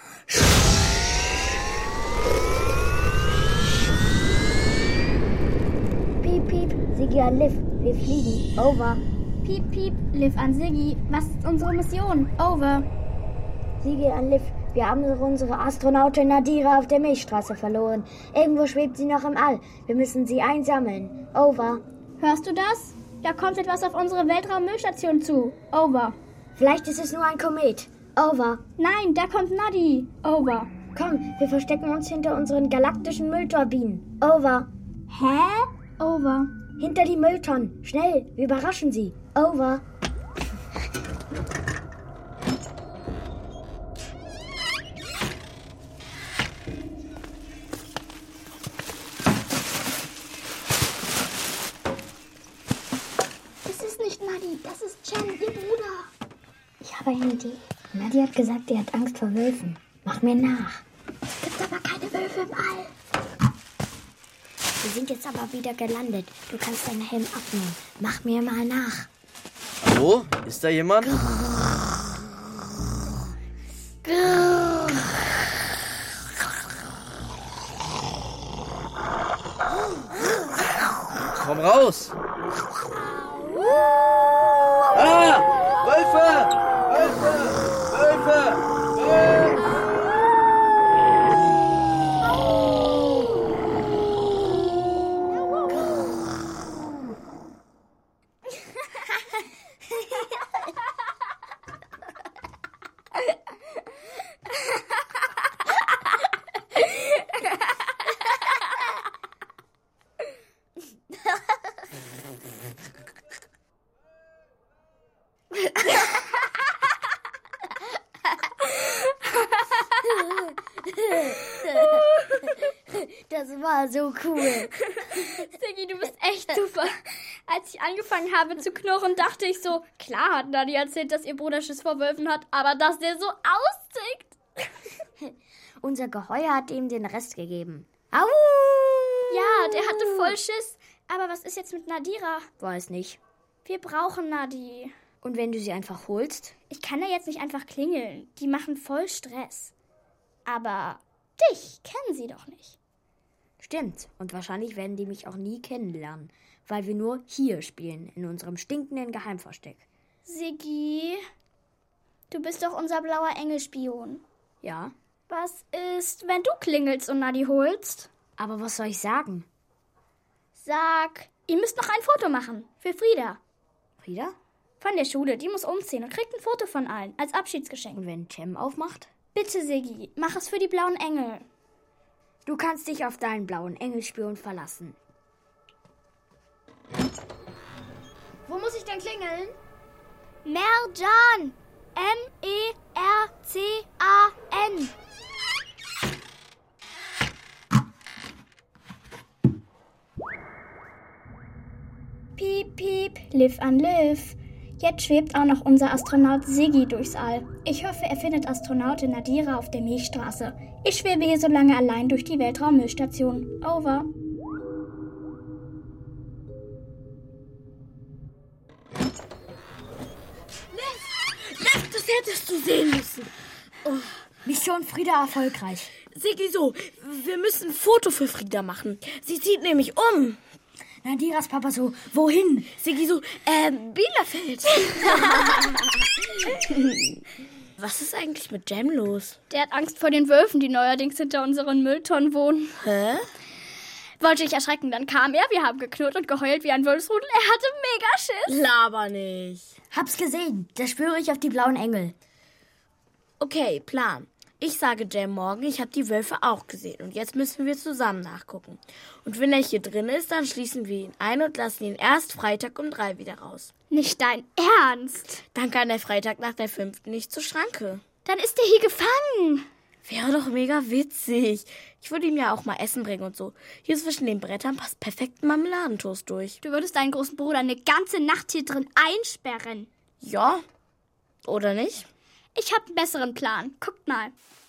Speaker 7: Piep, piep, Siggi an Liv. Wir fliegen. Over.
Speaker 3: Piep, piep, Liv an Siggi. Was ist unsere Mission? Over.
Speaker 7: Siggi an Liv. Wir haben unsere Astronautin Nadira auf der Milchstraße verloren. Irgendwo schwebt sie noch im All. Wir müssen sie einsammeln. Over.
Speaker 3: Hörst du das? Da kommt etwas auf unsere Weltraummüllstation zu. Over.
Speaker 7: Vielleicht ist es nur ein Komet. Over.
Speaker 3: Nein, da kommt Nadi. Over.
Speaker 7: Komm, wir verstecken uns hinter unseren galaktischen Müllturbinen. Over.
Speaker 3: Hä? Over.
Speaker 7: Hinter die Mülltonnen. Schnell, wir überraschen sie. Over.
Speaker 3: Das ist Cem, ihr Bruder.
Speaker 7: Ich habe eine Idee. Nadi hat gesagt, er hat Angst vor Wölfen. Mach mir nach.
Speaker 3: Es gibt aber keine Wölfe im All.
Speaker 7: Wir sind jetzt aber wieder gelandet. Du kannst deinen Helm abnehmen. Mach mir mal nach.
Speaker 8: Hallo? Ist da jemand? Komm raus! Ah! Wölfe! Wölfe! Wölfe! Wölfe!
Speaker 7: Das war so cool.
Speaker 3: Siggi, du bist echt super. Als ich angefangen habe zu knurren, dachte ich so, klar hat Nadi erzählt, dass ihr Bruder Schiss vor Wölfen hat, aber dass der so austickt.
Speaker 7: Unser Geheuer hat ihm den Rest gegeben. Au!
Speaker 3: Ja, der hatte voll Schiss. Aber was ist jetzt mit Nadira?
Speaker 7: Weiß nicht.
Speaker 3: Wir brauchen Nadi.
Speaker 7: Und wenn du sie einfach holst?
Speaker 3: Ich kann ja jetzt nicht einfach klingeln. Die machen voll Stress. Aber dich kennen sie doch nicht.
Speaker 7: Stimmt. Und wahrscheinlich werden die mich auch nie kennenlernen, weil wir nur hier spielen, in unserem stinkenden Geheimversteck.
Speaker 3: Siggi, du bist doch unser blauer Engelspion.
Speaker 7: Ja.
Speaker 3: Was ist, wenn du klingelst und Nadi holst?
Speaker 7: Aber was soll ich sagen?
Speaker 3: Sag, ihr müsst noch ein Foto machen. Für Frieda.
Speaker 7: Frieda?
Speaker 3: Von der Schule. Die muss umziehen und kriegt ein Foto von allen. Als Abschiedsgeschenk.
Speaker 7: Und wenn Cem aufmacht?
Speaker 3: Bitte, Siggi, mach es für die blauen Engel.
Speaker 7: Du kannst dich auf deinen blauen Engelspion verlassen.
Speaker 3: Wo muss ich denn klingeln? Merjan. M E R C A N. Piep, piep, Liv an Liv. Jetzt schwebt auch noch unser Astronaut Siggi durchs All. Ich hoffe, er findet Astronautin Nadira auf der Milchstraße. Ich schwebe hier so lange allein durch die Weltraummüllstation. Over.
Speaker 4: Liv, du hättest du sehen müssen. Oh.
Speaker 7: Mission Frieda erfolgreich.
Speaker 4: Sigi, so, wir müssen ein Foto für Frieda machen. Sie zieht nämlich um.
Speaker 7: Nadiras Papa so, wohin?
Speaker 4: Sigi so, äh, Bielefeld. Was ist eigentlich mit Jem los?
Speaker 3: Der hat Angst vor den Wölfen, die neuerdings hinter unseren Mülltonnen wohnen.
Speaker 4: Hä?
Speaker 3: Wollte ich erschrecken, dann kam er, wir haben geknurrt und geheult wie ein Wolfsrudel. Er hatte mega Schiss.
Speaker 4: Laber nicht.
Speaker 7: Hab's gesehen, da spüre ich auf die blauen Engel.
Speaker 4: Okay, Plan. Ich sage Jem morgen, ich habe die Wölfe auch gesehen. Und jetzt müssen wir zusammen nachgucken. Und wenn er hier drin ist, dann schließen wir ihn ein und lassen ihn erst Freitag um drei wieder raus.
Speaker 3: Nicht dein Ernst?
Speaker 4: Dann kann der Freitag nach der fünften nicht zur Schranke.
Speaker 3: Dann ist er hier gefangen.
Speaker 4: Wäre doch mega witzig. Ich würde ihm ja auch mal Essen bringen und so. Hier zwischen den Brettern passt perfekt ein Marmeladentoast durch.
Speaker 3: Du würdest deinen großen Bruder eine ganze Nacht hier drin einsperren.
Speaker 4: Ja, oder nicht?
Speaker 3: Ich habe einen besseren Plan. Guckt mal.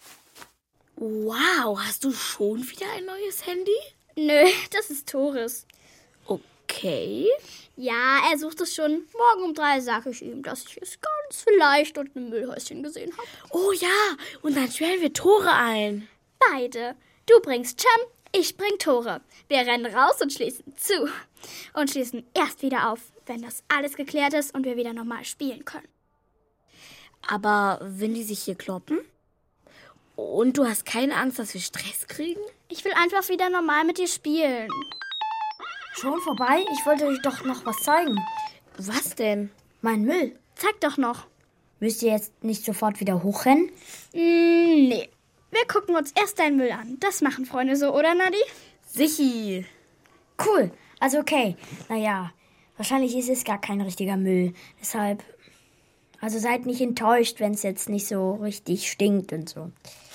Speaker 4: Wow, hast du schon wieder ein neues Handy?
Speaker 3: Nö, das ist Tores.
Speaker 4: Okay.
Speaker 3: Ja, er sucht es schon. Morgen um drei sage ich ihm, dass ich es ganz vielleicht unten im Müllhäuschen gesehen habe.
Speaker 4: Oh ja, und dann sperren wir Tore ein.
Speaker 3: Beide. Du bringst Jem, ich bring Tore. Wir rennen raus und schließen zu. Und schließen erst wieder auf, wenn das alles geklärt ist und wir wieder normal spielen können.
Speaker 4: Aber wenn die sich hier kloppen? Und du hast keine Angst, dass wir Stress kriegen?
Speaker 3: Ich will einfach wieder normal mit dir spielen.
Speaker 7: Schon vorbei? Ich wollte euch doch noch was zeigen.
Speaker 4: Was denn?
Speaker 7: Mein Müll.
Speaker 3: Zeig doch noch.
Speaker 7: Müsst ihr jetzt nicht sofort wieder hochrennen?
Speaker 3: Mm, nee. Wir gucken uns erst deinen Müll an. Das machen Freunde so, oder Nadi?
Speaker 4: Sichi.
Speaker 7: Cool. Also okay. Naja, wahrscheinlich ist es gar kein richtiger Müll. Deshalb... Also seid nicht enttäuscht, wenn es jetzt nicht so richtig stinkt und so.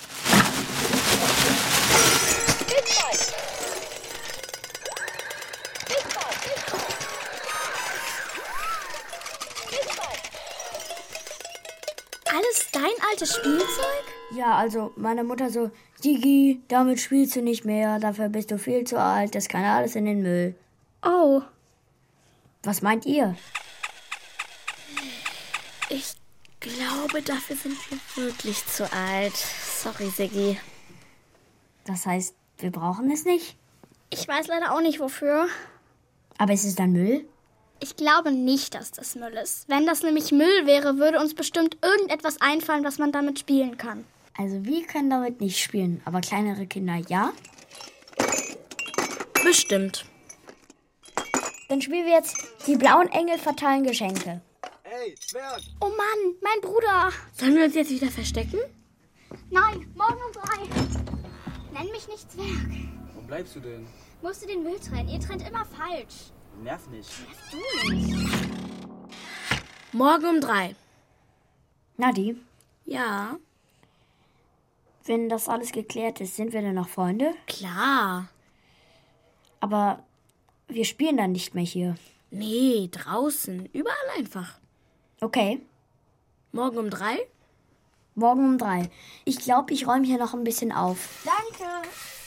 Speaker 3: Alles dein altes Spielzeug?
Speaker 7: Ja, also meine Mutter so, Digi, damit spielst du nicht mehr, dafür bist du viel zu alt, das kann alles in den Müll.
Speaker 3: Oh.
Speaker 7: Was meint ihr?
Speaker 4: Ich glaube, dafür sind wir wirklich zu alt. Sorry, Siggi.
Speaker 7: Das heißt, wir brauchen es nicht?
Speaker 3: Ich weiß leider auch nicht, wofür.
Speaker 7: Aber ist es dann Müll?
Speaker 3: Ich glaube nicht, dass das Müll ist. Wenn das nämlich Müll wäre, würde uns bestimmt irgendetwas einfallen, was man damit spielen kann.
Speaker 7: Also wir können damit nicht spielen, aber kleinere Kinder ja?
Speaker 4: Bestimmt.
Speaker 7: Dann spielen wir jetzt die blauen Engel verteilen Geschenke.
Speaker 6: Hey, Zwerg!
Speaker 3: Oh Mann, mein Bruder.
Speaker 4: Sollen wir uns jetzt wieder verstecken?
Speaker 3: Nein, morgen um drei. Nenn mich nicht Zwerg.
Speaker 5: Wo bleibst du denn?
Speaker 3: Musst du den Müll trennen. Ihr trennt immer falsch.
Speaker 5: Nerv nicht.
Speaker 3: Du nicht.
Speaker 4: Morgen um drei.
Speaker 7: Nadi,
Speaker 4: Ja,
Speaker 7: wenn das alles geklärt ist, sind wir dann noch Freunde?
Speaker 4: klar.
Speaker 7: Aber wir spielen dann nicht mehr hier.
Speaker 4: Nee, draußen. Überall einfach.
Speaker 7: Okay,
Speaker 4: Morgen um drei?
Speaker 7: morgen um drei. Ich glaube, ich räume hier noch ein bisschen auf.
Speaker 3: Danke.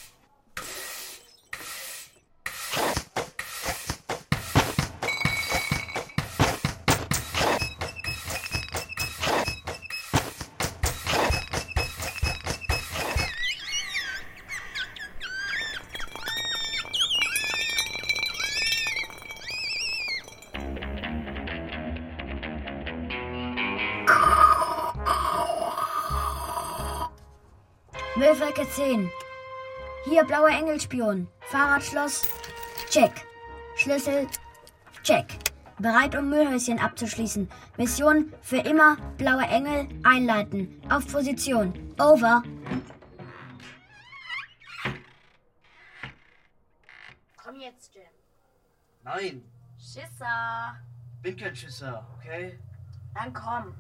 Speaker 7: Müllwolke zehn. Hier blauer Engelspion. Fahrradschloss. Check. Schlüssel. Check. Bereit, um Müllhäuschen abzuschließen. Mission für immer blaue Engel einleiten. Auf Position. Over.
Speaker 4: Komm jetzt, Jem.
Speaker 8: Nein,
Speaker 4: Schisser.
Speaker 8: bin kein Schisser, okay?
Speaker 4: Dann komm.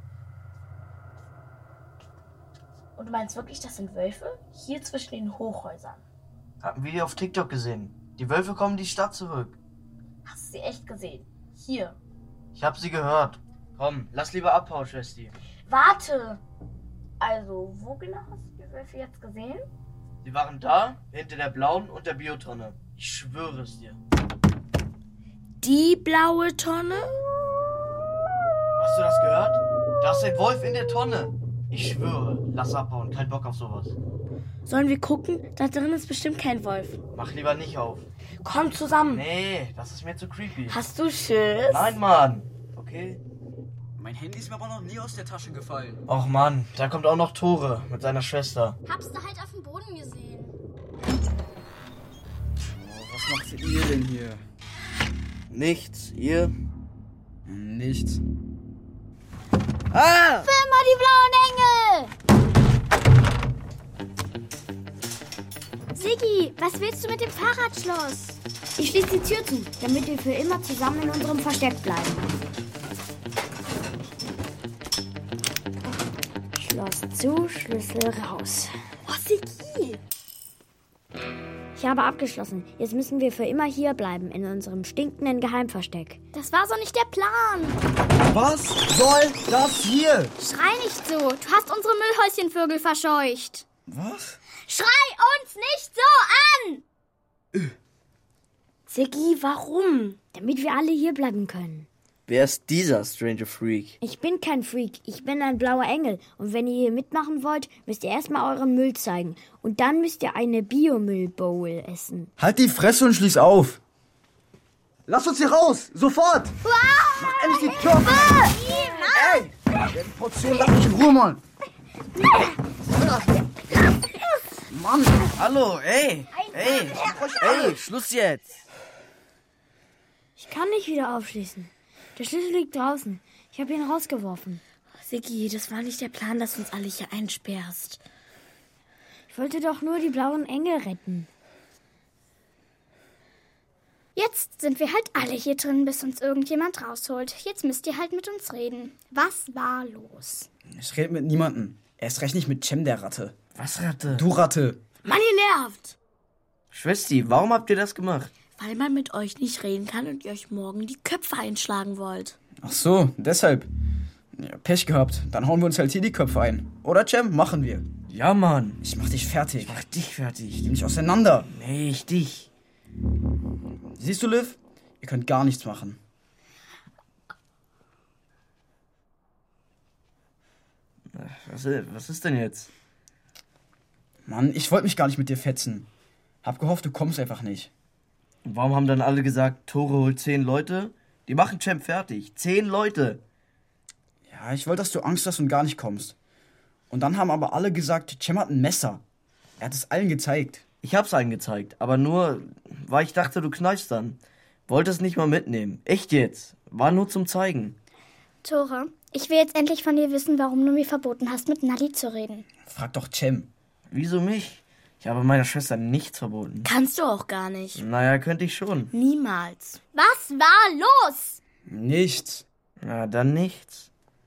Speaker 4: Und du meinst wirklich, das sind Wölfe? Hier zwischen den Hochhäusern.
Speaker 8: Hatten wir die auf TikTok gesehen. Die Wölfe kommen in die Stadt zurück.
Speaker 4: Hast du sie echt gesehen? Hier.
Speaker 8: Ich hab sie gehört. Komm, lass lieber abhauen, Schwesti.
Speaker 4: Warte! Also, wo genau hast du die Wölfe jetzt gesehen?
Speaker 8: Sie waren da, hinter der blauen und der Biotonne. Ich schwöre es dir.
Speaker 4: Die blaue Tonne?
Speaker 8: Hast du das gehört? Da Da ist ein Wolf in der Tonne. Ich schwöre, lass abhauen. Kein Bock auf sowas.
Speaker 4: Sollen wir gucken? Da drin ist bestimmt kein Wolf.
Speaker 8: Mach lieber nicht auf.
Speaker 4: Komm zusammen.
Speaker 8: Nee, das ist mir zu creepy.
Speaker 4: Hast du Schiss?
Speaker 8: Nein, Mann. Okay?
Speaker 5: Mein Handy ist mir aber noch nie aus der Tasche gefallen.
Speaker 8: Och Mann, da kommt auch noch Tore mit seiner Schwester.
Speaker 3: Hab's da halt auf dem Boden gesehen.
Speaker 5: Oh, was macht ihr denn hier?
Speaker 8: Nichts, ihr?
Speaker 5: Nichts.
Speaker 8: Ah!
Speaker 3: Immer die blauen Engel! Siggi, was willst du mit dem Fahrradschloss?
Speaker 7: Ich schließe die Tür zu, damit wir für immer zusammen in unserem Versteck bleiben. Schloss zu, Schlüssel raus.
Speaker 4: Oh, Siggi.
Speaker 7: Ich habe abgeschlossen. Jetzt müssen wir für immer hier bleiben, in unserem stinkenden Geheimversteck.
Speaker 3: Das war so nicht der Plan.
Speaker 5: Was soll das hier?
Speaker 3: Schrei nicht so. Du hast unsere Müllhäuschenvögel verscheucht.
Speaker 5: Was?
Speaker 3: Schrei uns nicht so an!
Speaker 7: Siggi, warum? Damit wir alle hier bleiben können.
Speaker 8: Wer ist dieser Stranger Freak?
Speaker 7: Ich bin kein Freak, ich bin ein blauer Engel. Und wenn ihr hier mitmachen wollt, müsst ihr erstmal euren Müll zeigen. Und dann müsst ihr eine Biomüll-Bowl essen.
Speaker 5: Halt die Fresse und schließ auf. Lass uns hier raus! Sofort! Mach endlich die Tür auf! Ey! Die Portion, lass mich in Ruhe, Mann! Mann!
Speaker 8: Hallo, ey! Ey! Ey, Schluss jetzt!
Speaker 7: Ich kann nicht wieder aufschließen. Der Schlüssel liegt draußen. Ich habe ihn rausgeworfen.
Speaker 4: Siggi, das war nicht der Plan, dass du uns alle hier einsperrst.
Speaker 7: Ich wollte doch nur die blauen Engel retten.
Speaker 3: Jetzt sind wir halt alle hier drin, bis uns irgendjemand rausholt. Jetzt müsst ihr halt mit uns reden. Was war los?
Speaker 5: Ich rede mit niemandem. Erst recht nicht mit Cem, der Ratte.
Speaker 8: Was, Ratte?
Speaker 5: Du Ratte.
Speaker 4: Mann, ihr nervt!
Speaker 8: Schwesti, warum habt ihr das gemacht?
Speaker 4: Weil man mit euch nicht reden kann und ihr euch morgen die Köpfe einschlagen wollt.
Speaker 5: Ach so, deshalb. Ja, Pech gehabt. Dann hauen wir uns halt hier die Köpfe ein. Oder, Cem? Machen wir.
Speaker 8: Ja, Mann.
Speaker 5: Ich mach dich fertig.
Speaker 8: Mach dich fertig.
Speaker 5: Ich nehm dich auseinander.
Speaker 8: Nee, ich dich.
Speaker 5: Siehst du, Liv? Ihr könnt gar nichts machen.
Speaker 8: Was, was ist denn jetzt?
Speaker 5: Mann, ich wollte mich gar nicht mit dir fetzen. Hab gehofft, du kommst einfach nicht.
Speaker 8: Und warum haben dann alle gesagt, Tore holt zehn Leute? Die machen Champ fertig. Zehn Leute.
Speaker 5: Ja, ich wollte, dass du Angst hast und gar nicht kommst. Und dann haben aber alle gesagt, Cem hat ein Messer. Er hat es allen gezeigt.
Speaker 8: Ich hab's allen gezeigt, aber nur, weil ich dachte, du kneifst dann. Wollte es nicht mal mitnehmen. Echt jetzt. War nur zum Zeigen.
Speaker 3: Tore, ich will jetzt endlich von dir wissen, warum du mir verboten hast, mit Nadi zu reden.
Speaker 5: Frag doch Cem.
Speaker 8: Wieso mich? Ich habe meiner Schwester nichts verboten.
Speaker 4: Kannst du auch gar nicht.
Speaker 8: Naja, könnte ich schon.
Speaker 4: Niemals.
Speaker 3: Was war los?
Speaker 5: Nichts.
Speaker 8: Na, dann nichts.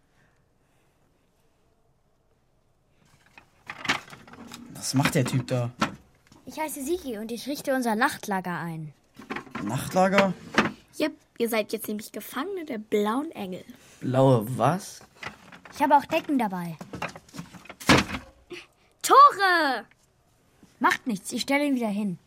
Speaker 5: Was macht der Typ da?
Speaker 7: Ich heiße Sigi und ich richte unser Nachtlager ein.
Speaker 5: Nachtlager?
Speaker 4: Jep, ihr seid jetzt nämlich Gefangene der blauen Engel.
Speaker 8: Blaue was?
Speaker 7: Ich habe auch Decken dabei.
Speaker 3: Tore!
Speaker 7: Macht nichts, ich stelle ihn wieder hin.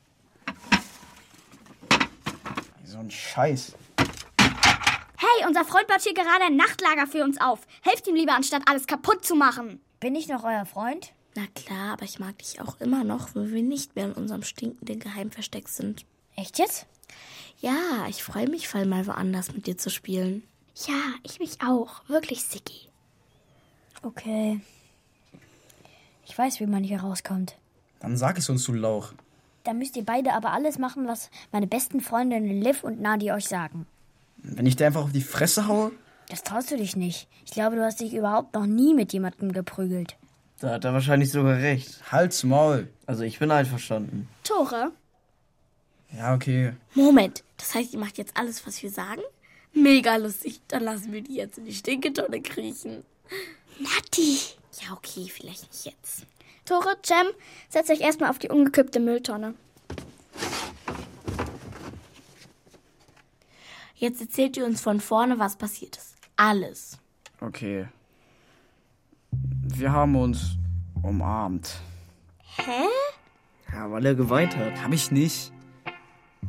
Speaker 5: So ein Scheiß.
Speaker 3: Hey, unser Freund baut hier gerade ein Nachtlager für uns auf. Helft ihm lieber, anstatt alles kaputt zu machen.
Speaker 7: Bin ich noch euer Freund?
Speaker 4: Na klar, aber ich mag dich auch immer noch, weil wir nicht mehr in unserem stinkenden Geheimversteck sind.
Speaker 7: Echt jetzt?
Speaker 4: Ja, ich freue mich voll mal woanders mit dir zu spielen.
Speaker 3: Ja, ich mich auch. Wirklich, Siggi.
Speaker 7: Okay. Ich weiß, wie man hier rauskommt.
Speaker 5: Dann sag es uns, du Lauch.
Speaker 7: Dann müsst ihr beide aber alles machen, was meine besten Freundinnen Liv und Nadi euch sagen.
Speaker 5: Wenn ich dir einfach auf die Fresse haue?
Speaker 7: Das traust du dich nicht. Ich glaube, du hast dich überhaupt noch nie mit jemandem geprügelt.
Speaker 8: Da hat er wahrscheinlich sogar recht.
Speaker 5: Halt's Maul.
Speaker 8: Also ich bin einverstanden.
Speaker 3: Tore?
Speaker 5: Ja, okay.
Speaker 4: Moment, das heißt, ihr macht jetzt alles, was wir sagen? Mega lustig, dann lassen wir die jetzt in die Stinketonne kriechen.
Speaker 3: Nadi!
Speaker 4: Ja, okay, vielleicht nicht jetzt.
Speaker 3: Tore, Cem, setzt euch erstmal auf die umgekippte Mülltonne.
Speaker 4: Jetzt erzählt ihr uns von vorne, was passiert ist. Alles.
Speaker 5: Okay. Wir haben uns umarmt.
Speaker 3: Hä?
Speaker 8: Ja, weil er geweint hat.
Speaker 5: Hab ich nicht.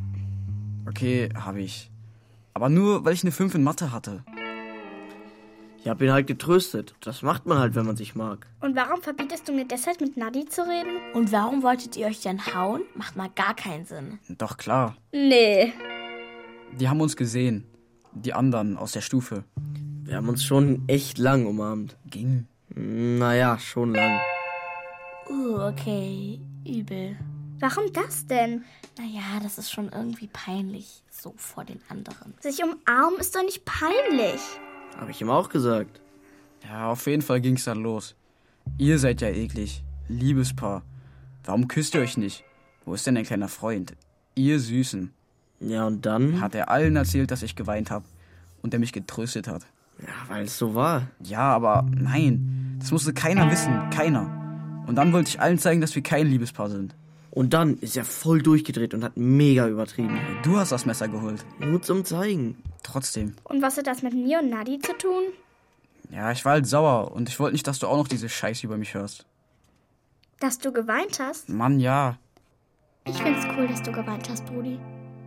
Speaker 5: Okay, hab ich. Aber nur, weil ich eine fünf in Mathe hatte.
Speaker 8: Ich hab ihn halt getröstet. Das macht man halt, wenn man sich mag.
Speaker 3: Und warum verbietest du mir deshalb mit Nadi zu reden?
Speaker 4: Und warum wolltet ihr euch denn hauen? Macht mal gar keinen Sinn.
Speaker 5: Doch klar.
Speaker 3: Nee.
Speaker 5: Die haben uns gesehen. Die anderen aus der Stufe.
Speaker 8: Wir haben uns schon echt lang umarmt.
Speaker 5: Ging.
Speaker 8: Naja, schon lang.
Speaker 4: Uh, okay. Übel.
Speaker 3: Warum das denn?
Speaker 4: Naja, das ist schon irgendwie peinlich. So vor den anderen.
Speaker 3: Sich umarmen ist doch nicht peinlich.
Speaker 8: Hab ich ihm auch gesagt.
Speaker 5: Ja, auf jeden Fall ging's dann los. Ihr seid ja eklig. Liebespaar. Warum küsst ihr euch nicht? Wo ist denn dein kleiner Freund? Ihr Süßen.
Speaker 8: Ja, und dann?
Speaker 5: Hat er allen erzählt, dass ich geweint habe. Und der mich getröstet hat.
Speaker 8: Ja, weil es so war.
Speaker 5: Ja, aber nein. Das musste keiner wissen. Keiner. Und dann wollte ich allen zeigen, dass wir kein Liebespaar sind.
Speaker 8: Und dann ist er voll durchgedreht und hat mega übertrieben.
Speaker 5: Du hast das Messer geholt.
Speaker 8: Nur zum Zeigen.
Speaker 5: Trotzdem.
Speaker 3: Und was hat das mit mir und Nadi zu tun?
Speaker 5: Ja, ich war halt sauer. Und ich wollte nicht, dass du auch noch diese Scheiße über mich hörst.
Speaker 3: Dass du geweint hast?
Speaker 5: Mann, ja.
Speaker 3: Ich find's cool, dass du geweint hast, Brudi.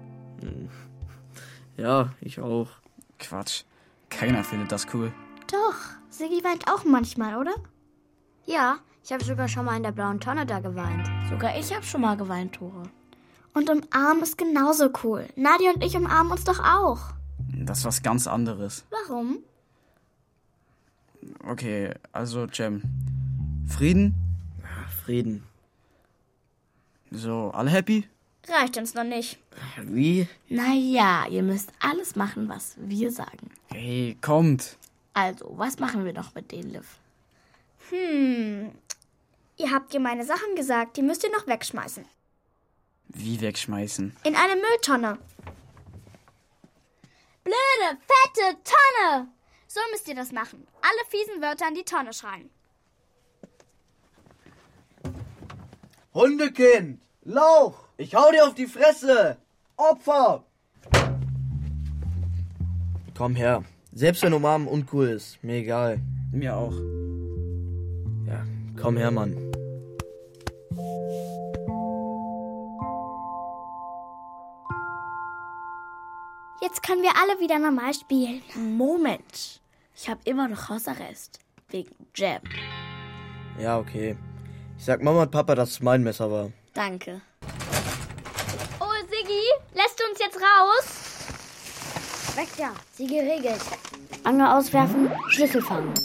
Speaker 8: Ja, ich auch.
Speaker 5: Quatsch. Keiner findet das cool.
Speaker 3: Doch, Siggi weint auch manchmal, oder?
Speaker 7: Ja, ich habe sogar schon mal in der blauen Tonne da geweint.
Speaker 4: Sogar ich habe schon mal geweint, Tore.
Speaker 3: Und umarmen ist genauso cool. Nadia und ich umarmen uns doch auch.
Speaker 5: Das ist was ganz anderes.
Speaker 3: Warum?
Speaker 5: Okay, also Cem. Frieden?
Speaker 8: Frieden.
Speaker 5: So, alle happy?
Speaker 3: Reicht uns noch nicht.
Speaker 8: Wie?
Speaker 4: Naja, ihr müsst alles machen, was wir sagen.
Speaker 5: Hey, kommt.
Speaker 4: Also, was machen wir noch mit denen, Liv?
Speaker 3: Hm. Ihr habt ihr meine Sachen gesagt, die müsst ihr noch wegschmeißen.
Speaker 5: Wie wegschmeißen?
Speaker 3: In eine Mülltonne. Blöde, fette Tonne! So müsst ihr das machen. Alle fiesen Wörter in die Tonne schreien.
Speaker 8: Hundekind! Lauch! Ich hau dir auf die Fresse! Opfer! Komm her. Selbst wenn umarmen uncool ist. Mir egal.
Speaker 5: Mir auch.
Speaker 8: Ja, komm her, Mann.
Speaker 3: Jetzt können wir alle wieder normal spielen.
Speaker 4: Moment. Ich habe immer noch Hausarrest. Wegen Jam.
Speaker 8: Ja, okay. Ich sag Mama und Papa, dass es mein Messer war.
Speaker 4: Danke.
Speaker 3: Oh, Siggi, lässt du uns jetzt raus?
Speaker 7: Weg da, sie geregelt. Angel auswerfen, Schlüssel fangen.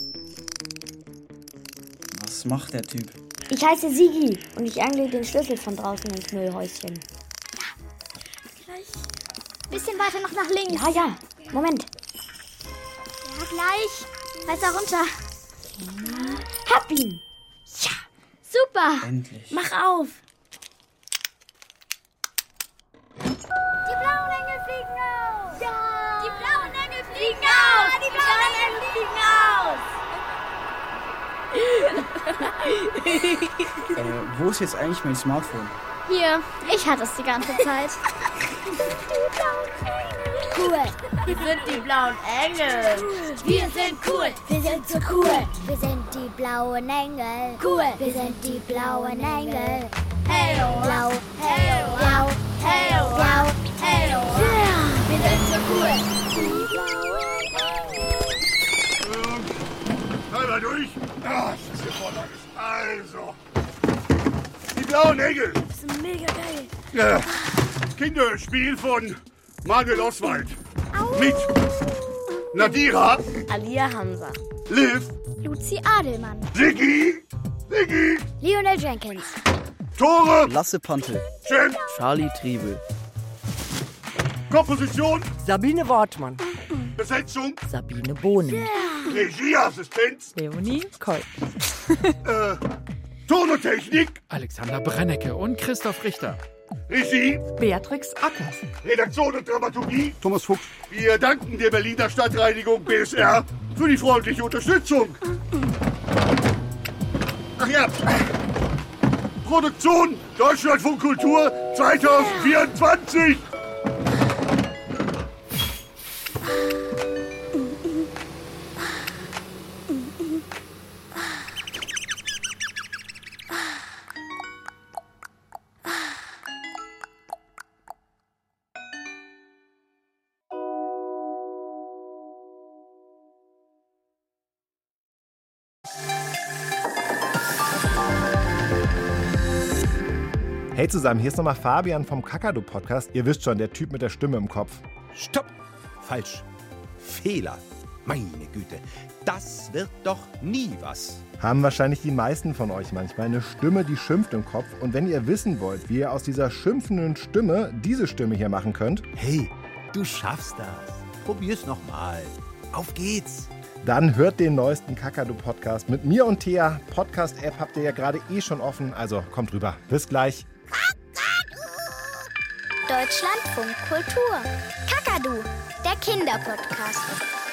Speaker 5: Was macht der Typ?
Speaker 7: Ich heiße Sigi und ich angle den Schlüssel von draußen ins Müllhäuschen.
Speaker 3: Bisschen weiter noch nach links.
Speaker 7: Ja, ja, Moment.
Speaker 3: Ja, gleich. Weiter runter.
Speaker 7: Hab ihn!
Speaker 3: Super.
Speaker 5: Endlich.
Speaker 4: Mach auf.
Speaker 3: Die blauen Engel fliegen aus. Ja. Die blauen Engel fliegen aus. Die blauen Engel fliegen aus.
Speaker 5: Äh, wo ist jetzt eigentlich mein Smartphone?
Speaker 3: Hier, ich hatte es die ganze Zeit.
Speaker 7: Cool!
Speaker 4: Wir sind die blauen Engel. Wir sind cool.
Speaker 7: Wir sind so cool! Wir sind die blauen Engel! Cool! Wir sind die blauen Engel!
Speaker 4: Hey,
Speaker 7: Blau,
Speaker 4: hey,
Speaker 7: blau,
Speaker 4: hey,
Speaker 7: blau!
Speaker 4: hey,
Speaker 7: Ja!
Speaker 4: wir sind so cool.
Speaker 6: Einmal durch. Ah, das ist hier vorne alles. Also. Die blauen Engel.
Speaker 4: Das ist mega geil.
Speaker 6: Ja. Kinderspiel von Manuel Oswald. Mit Nadira,
Speaker 4: Alia Hamza.
Speaker 6: Liv,
Speaker 3: Luzi Adelmann.
Speaker 6: Siggi, Siggi,
Speaker 7: Lionel Jenkins!
Speaker 6: Tore,
Speaker 5: Lasse Pantel.
Speaker 6: Cem,
Speaker 8: Charlie Triebel.
Speaker 6: Komposition,
Speaker 9: Sabine Wortmann,
Speaker 6: Besetzung,
Speaker 9: Sabine Bohnen,
Speaker 6: Regieassistenz,
Speaker 9: Leonie Kolb.
Speaker 6: äh, Tonotechnik,
Speaker 10: Alexander Brennecke und Christoph Richter.
Speaker 6: Regie,
Speaker 9: Beatrix Ackers.
Speaker 6: Redaktion und Dramaturgie, Thomas Fuchs. Wir danken der Berliner Stadtreinigung B S R für die freundliche Unterstützung. Ach ja, Produktion Deutschlandfunk Kultur zweitausendvierundzwanzig.
Speaker 1: Hey zusammen, hier ist nochmal Fabian vom Kakadu-Podcast. Ihr wisst schon, der Typ mit der Stimme im Kopf.
Speaker 2: Stopp! Falsch. Fehler. Meine Güte, das wird doch nie was.
Speaker 1: Haben wahrscheinlich die meisten von euch manchmal eine Stimme, die schimpft im Kopf. Und wenn ihr wissen wollt, wie ihr aus dieser schimpfenden Stimme diese Stimme hier machen könnt,
Speaker 2: Hey, du schaffst das. Probier's nochmal. Auf geht's.
Speaker 1: dann hört den neuesten Kakadu-Podcast mit mir und Thea. Podcast-App habt ihr ja gerade eh schon offen, also kommt rüber. Bis gleich.
Speaker 3: Deutschlandfunk Kultur. Kakadu, der Kinderpodcast.